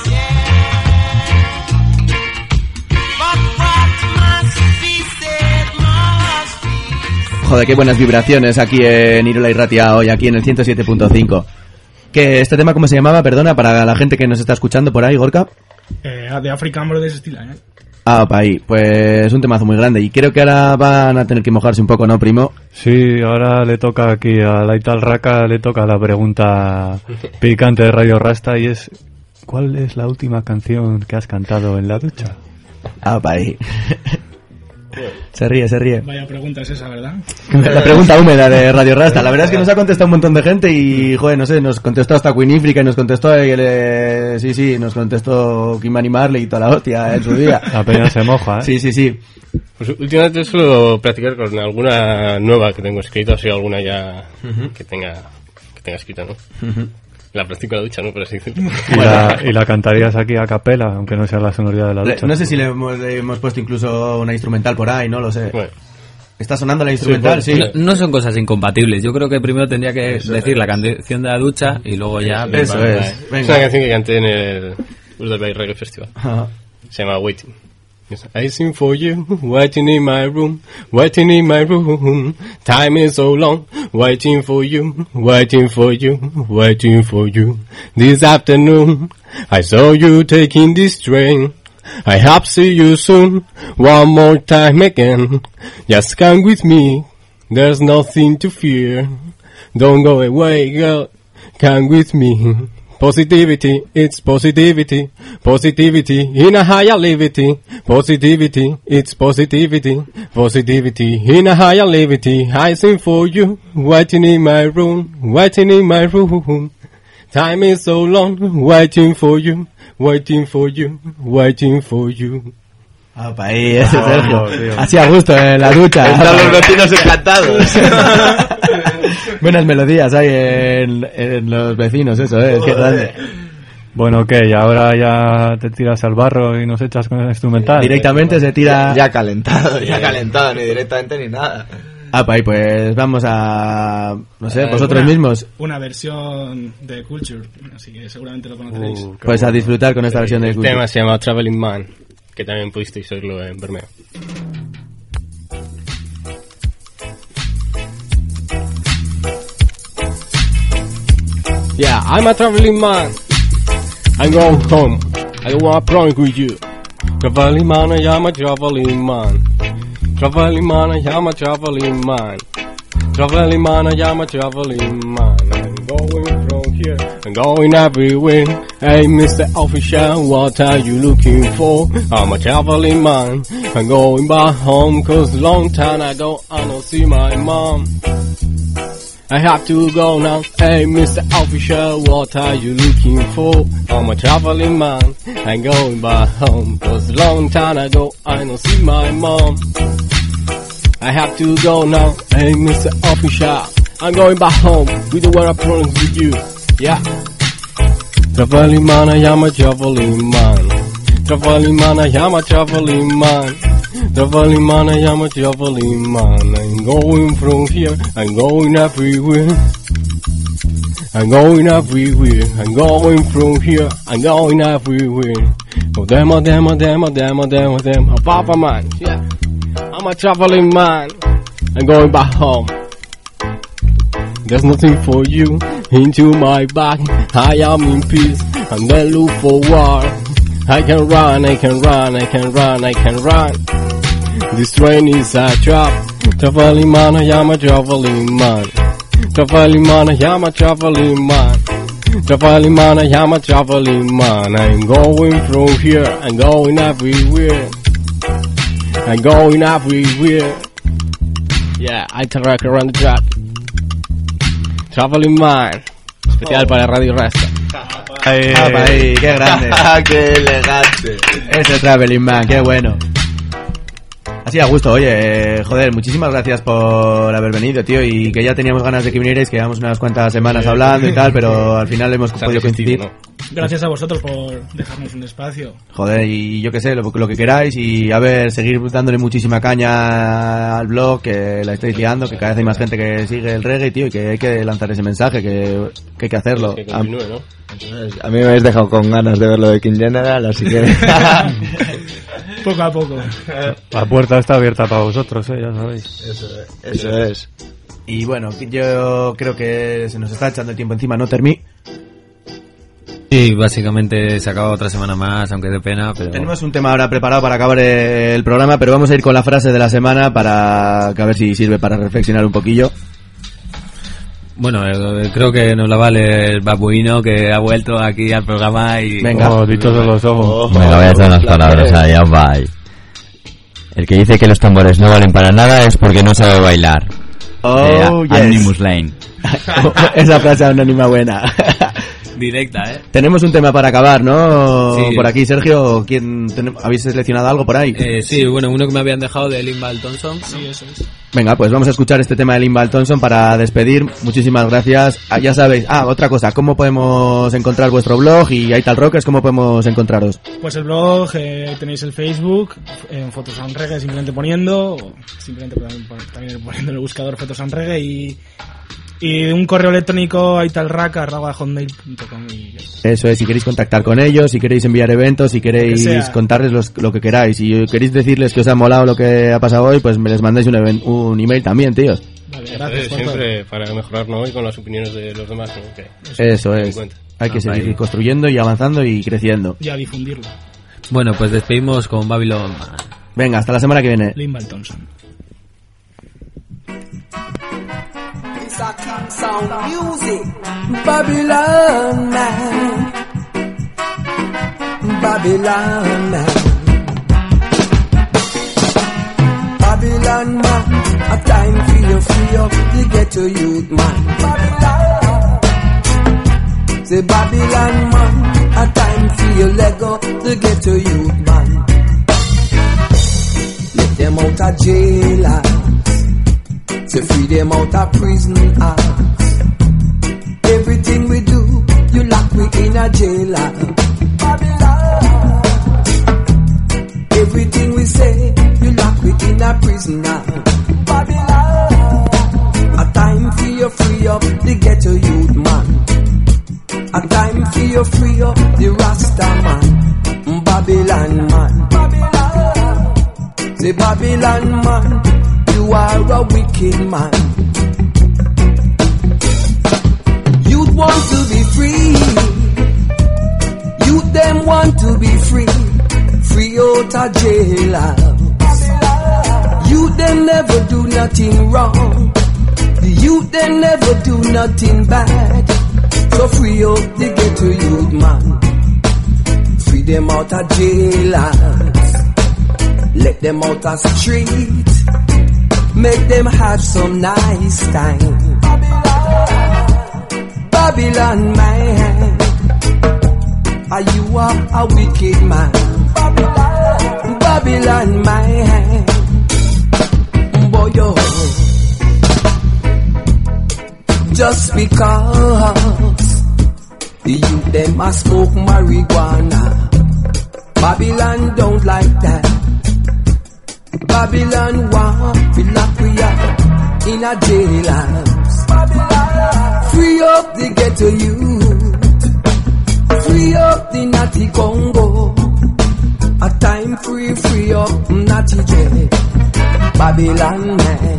[SPEAKER 15] yes. But what must be said must be.
[SPEAKER 3] Joder, qué buenas vibraciones aquí en Irola y Ratia hoy, aquí en el ciento siete punto cinco. ¿Que este tema cómo se llamaba? Perdona, para la gente que nos está escuchando por ahí, Gorka.
[SPEAKER 4] Eh, de African Brothers Steel, ¿eh?
[SPEAKER 3] Ah, pa' ahí. Pues un temazo muy grande. Y creo que ahora van a tener que mojarse un poco, ¿no, primo?
[SPEAKER 6] Sí, ahora le toca aquí a Laital Raka, le toca la pregunta picante de Radio Rasta y es ¿cuál es la última canción que has cantado en la ducha?
[SPEAKER 3] Ah, pa' ahí. Se ríe, se ríe.
[SPEAKER 4] Vaya pregunta es esa, ¿verdad?
[SPEAKER 3] La pregunta húmeda de Radio Rasta. La verdad es que nos ha contestado un montón de gente y, joder, no sé, nos contestó hasta Queen Ifrica y nos contestó, el, eh, sí, sí, nos contestó Kimani Marley y toda la hostia en su día.
[SPEAKER 6] La peña se moja, ¿eh?
[SPEAKER 3] Sí, sí, sí.
[SPEAKER 8] Pues últimamente suelo practicar con alguna nueva que tengo escrita, o sea, alguna ya
[SPEAKER 3] Ujú.
[SPEAKER 8] que tenga que tenga escrita, ¿no? La practico en la ducha, ¿no? Por así decirlo.
[SPEAKER 6] Y la, y la cantarías aquí a capela, aunque no sea la sonoridad de la ducha.
[SPEAKER 3] No sé si le hemos, le hemos puesto incluso una instrumental por ahí, no lo sé.
[SPEAKER 8] Bueno.
[SPEAKER 3] Está sonando la instrumental, sí.
[SPEAKER 1] No, no son cosas incompatibles. Yo creo que primero tendría que Eso decir es. la canción de la ducha y luego ya...
[SPEAKER 3] Eso
[SPEAKER 8] Venga,
[SPEAKER 3] es.
[SPEAKER 8] Venga. Es una canción que canté en el Urban Reggae Festival.
[SPEAKER 3] Ajá.
[SPEAKER 8] Se llama Waiting. I sing for you, waiting in my room, waiting in my room. Time is so long, waiting for you, waiting for you, waiting for you. This afternoon, I saw you taking this train. I hope see you soon, one more time again. Just come with me, there's nothing to fear. Don't go away, girl, come with me. Positivity, it's positivity, positivity in a higher levity. Positivity, it's positivity, positivity in a higher levity. I sing for you, waiting in my room, waiting in my room. Time is so long, waiting for you, waiting for you, waiting for you.
[SPEAKER 3] Ah, pa' ahí, ese oh, Sergio. Tío. Así a gusto en la ducha.
[SPEAKER 7] Están los vecinos encantados.
[SPEAKER 3] Buenas melodías hay en, en los vecinos, eso es, oh, qué grande.
[SPEAKER 6] Bueno, ¿qué? ¿Y ahora ya te tiras al barro y nos echas con el instrumental?
[SPEAKER 3] Directamente se tira...
[SPEAKER 2] Ya calentado, ya calentado, ni directamente ni nada.
[SPEAKER 3] Ah, pa' ahí, pues vamos a... No sé,
[SPEAKER 4] eh,
[SPEAKER 3] vosotros
[SPEAKER 4] una,
[SPEAKER 3] mismos.
[SPEAKER 4] Una versión de Culture, así que seguramente lo conoceréis.
[SPEAKER 3] Uh, pues a disfrutar con esta
[SPEAKER 8] sí,
[SPEAKER 3] versión de Culture.
[SPEAKER 8] El tema se llama Traveling Man, que también pudisteis oírlo en Bermeo. Yeah, I'm a traveling man. I'm going home. I don't want to promise with you. Traveling man, I am a traveling man. Traveling man, I am a traveling man. Traveling man, I am a traveling man. I'm going from here, I'm going everywhere. Hey, Mister Official, what are you looking for? I'm a traveling man. I'm going back home, cause long time ago I don't see my mom. I have to go now. Hey, Mister Official, what are you looking for? I'm a traveling man. I'm going back home, cause long time ago I don't see my mom. I have to go now. Hey, Mister Official, I'm going back home. We do what I promised with you. Yeah. Traveling man, I am a traveling man. Traveling man, I am a traveling man. Traveling man, I am a traveling man. I'm going from here, I'm going everywhere. I'm going everywhere, I'm going from here, I'm going everywhere. Oh, damn, oh, damn, oh, damn, oh, damn, oh, damn, oh, damn, oh, Papa man, yeah. I'm a traveling man, I'm going back home. There's nothing for you, into my bag, I am in peace, and then look for war. I can run, I can run, I can run, I can run. This train is a trap. Traveling man, I am a traveling man. Traveling man, I am a traveling man. Traveling man, I am a traveling man. I'm going from here, I'm going everywhere. I'm going everywhere. Yeah, I track around the track. Traveling man. Especial para Radio Rasta.
[SPEAKER 3] Ay, ah, ahí, qué grande.
[SPEAKER 2] Qué elegante.
[SPEAKER 3] Ese Traveling Man, qué bueno. Así a gusto, oye, eh, joder, muchísimas gracias por haber venido, tío, y que ya teníamos ganas de que vinierais, que llevamos unas cuantas semanas hablando y tal, pero al final hemos podido coincidir.
[SPEAKER 4] Gracias a vosotros por dejarnos un espacio.
[SPEAKER 3] Joder, y yo qué sé, lo, lo que queráis, y a ver, seguir dándole muchísima caña al blog, que la estáis liando, que cada vez hay más gente que sigue el reggae, tío, y que hay que lanzar ese mensaje, que, que hay que hacerlo.
[SPEAKER 8] Que continúe, ¿no?
[SPEAKER 2] A mí me habéis dejado con ganas de ver lo de King General, así que...
[SPEAKER 4] Poco a poco.
[SPEAKER 6] La puerta está abierta para vosotros, ¿eh? Ya sabéis.
[SPEAKER 2] Eso es. Eso es.
[SPEAKER 3] Y bueno, yo creo que se nos está echando el tiempo encima, ¿no, Termi?
[SPEAKER 1] Sí, básicamente se acaba otra semana más, aunque de pena, pero...
[SPEAKER 3] Tenemos un tema ahora preparado para acabar el programa, pero vamos a ir con la frase de la semana para que a ver si sirve para reflexionar un poquillo.
[SPEAKER 1] Bueno, eh, creo que nos la vale el babuino que ha vuelto aquí al programa y...
[SPEAKER 3] Venga,
[SPEAKER 6] oh, dichos de los ojos.
[SPEAKER 9] Me voy a hacer unas palabras, allá va. El que dice que los tambores no valen para nada es porque no sabe bailar.
[SPEAKER 3] Oh,
[SPEAKER 9] eh,
[SPEAKER 3] yes.
[SPEAKER 9] Anonymous Lane.
[SPEAKER 3] Esa frase anónima buena.
[SPEAKER 1] Directa, ¿eh?
[SPEAKER 3] Tenemos un tema para acabar, ¿no?
[SPEAKER 1] Sí.
[SPEAKER 3] Por aquí, Sergio, ¿quién ten... ¿habéis seleccionado algo por ahí?
[SPEAKER 1] Eh, sí, bueno, uno que me habían dejado de Linval Thompson.
[SPEAKER 4] Sí, eso es.
[SPEAKER 3] Venga, pues vamos a escuchar este tema de Limbal Thompson para despedir. Muchísimas gracias. Ah, ya sabéis. Ah, otra cosa. ¿Cómo podemos encontrar vuestro blog y Aital Rockers? ¿Cómo podemos encontraros?
[SPEAKER 4] Pues el blog, eh, tenéis el Facebook, en Fotos and Reggae, simplemente poniendo, o simplemente también, también poniendo en el buscador Fotos and Reggae y, y un correo electrónico aitalrack arroba hotmail punto com. Y
[SPEAKER 3] eso es, si queréis contactar con ellos, si queréis enviar eventos, si queréis contarles los, lo que queráis, si queréis decirles que os ha molado lo que ha pasado hoy, pues me les mandáis un, event, un email también, tíos.
[SPEAKER 8] Vale, gracias. Siempre para mejorar, ¿no? Y con las opiniones de los demás, ¿no? Okay.
[SPEAKER 3] Eso, eso es. Hay que seguir ahí construyendo y avanzando y creciendo.
[SPEAKER 4] Y a difundirlo.
[SPEAKER 1] Bueno, pues despedimos con Babylon Man.
[SPEAKER 3] Venga, hasta la semana que viene.
[SPEAKER 4] Limbal Thompson.
[SPEAKER 14] Sound music, Babylon Man, Babylon Man, Babylon Man. A time for you free up the ghetto youth man. Babylon, say Babylon man. A time for you let go the ghetto youth man. Let them out of jail. To free them out of prison house. Everything we do, you lock me in a jail house. Babylon. Everything we say, you lock me in a prison house. Babylon. A time for you free up the ghetto youth man. A time for you free up the Rasta man. Babylon man. Babylon. Say Babylon man. You are a wicked man. Youth want to be free. Youth them want to be free. Free out of jail. Youth them never do nothing wrong. The youth them never do nothing bad. So free up the ghetto youth man. Free them out of jail. Let them out of street. Make them have some nice time. Babylon, Babylon man. Are you are a wicked man? Babylon, Babylon man. Boy, yo. Just because the youth them a smoke marijuana, Babylon don't like that. Babylon want to lock we up in a jailhouse. Babylon, free up the ghetto youth, free up the natty Congo. A time free, free up natty jail. Babylon man,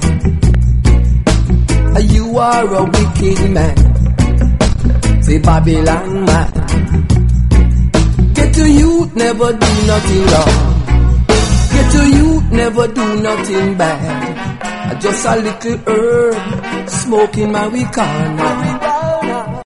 [SPEAKER 14] you are a wicked man. Say Babylon man, ghetto youth never do nothing wrong. Ghetto youth never do nothing bad. Just a little herb smoking marijuana.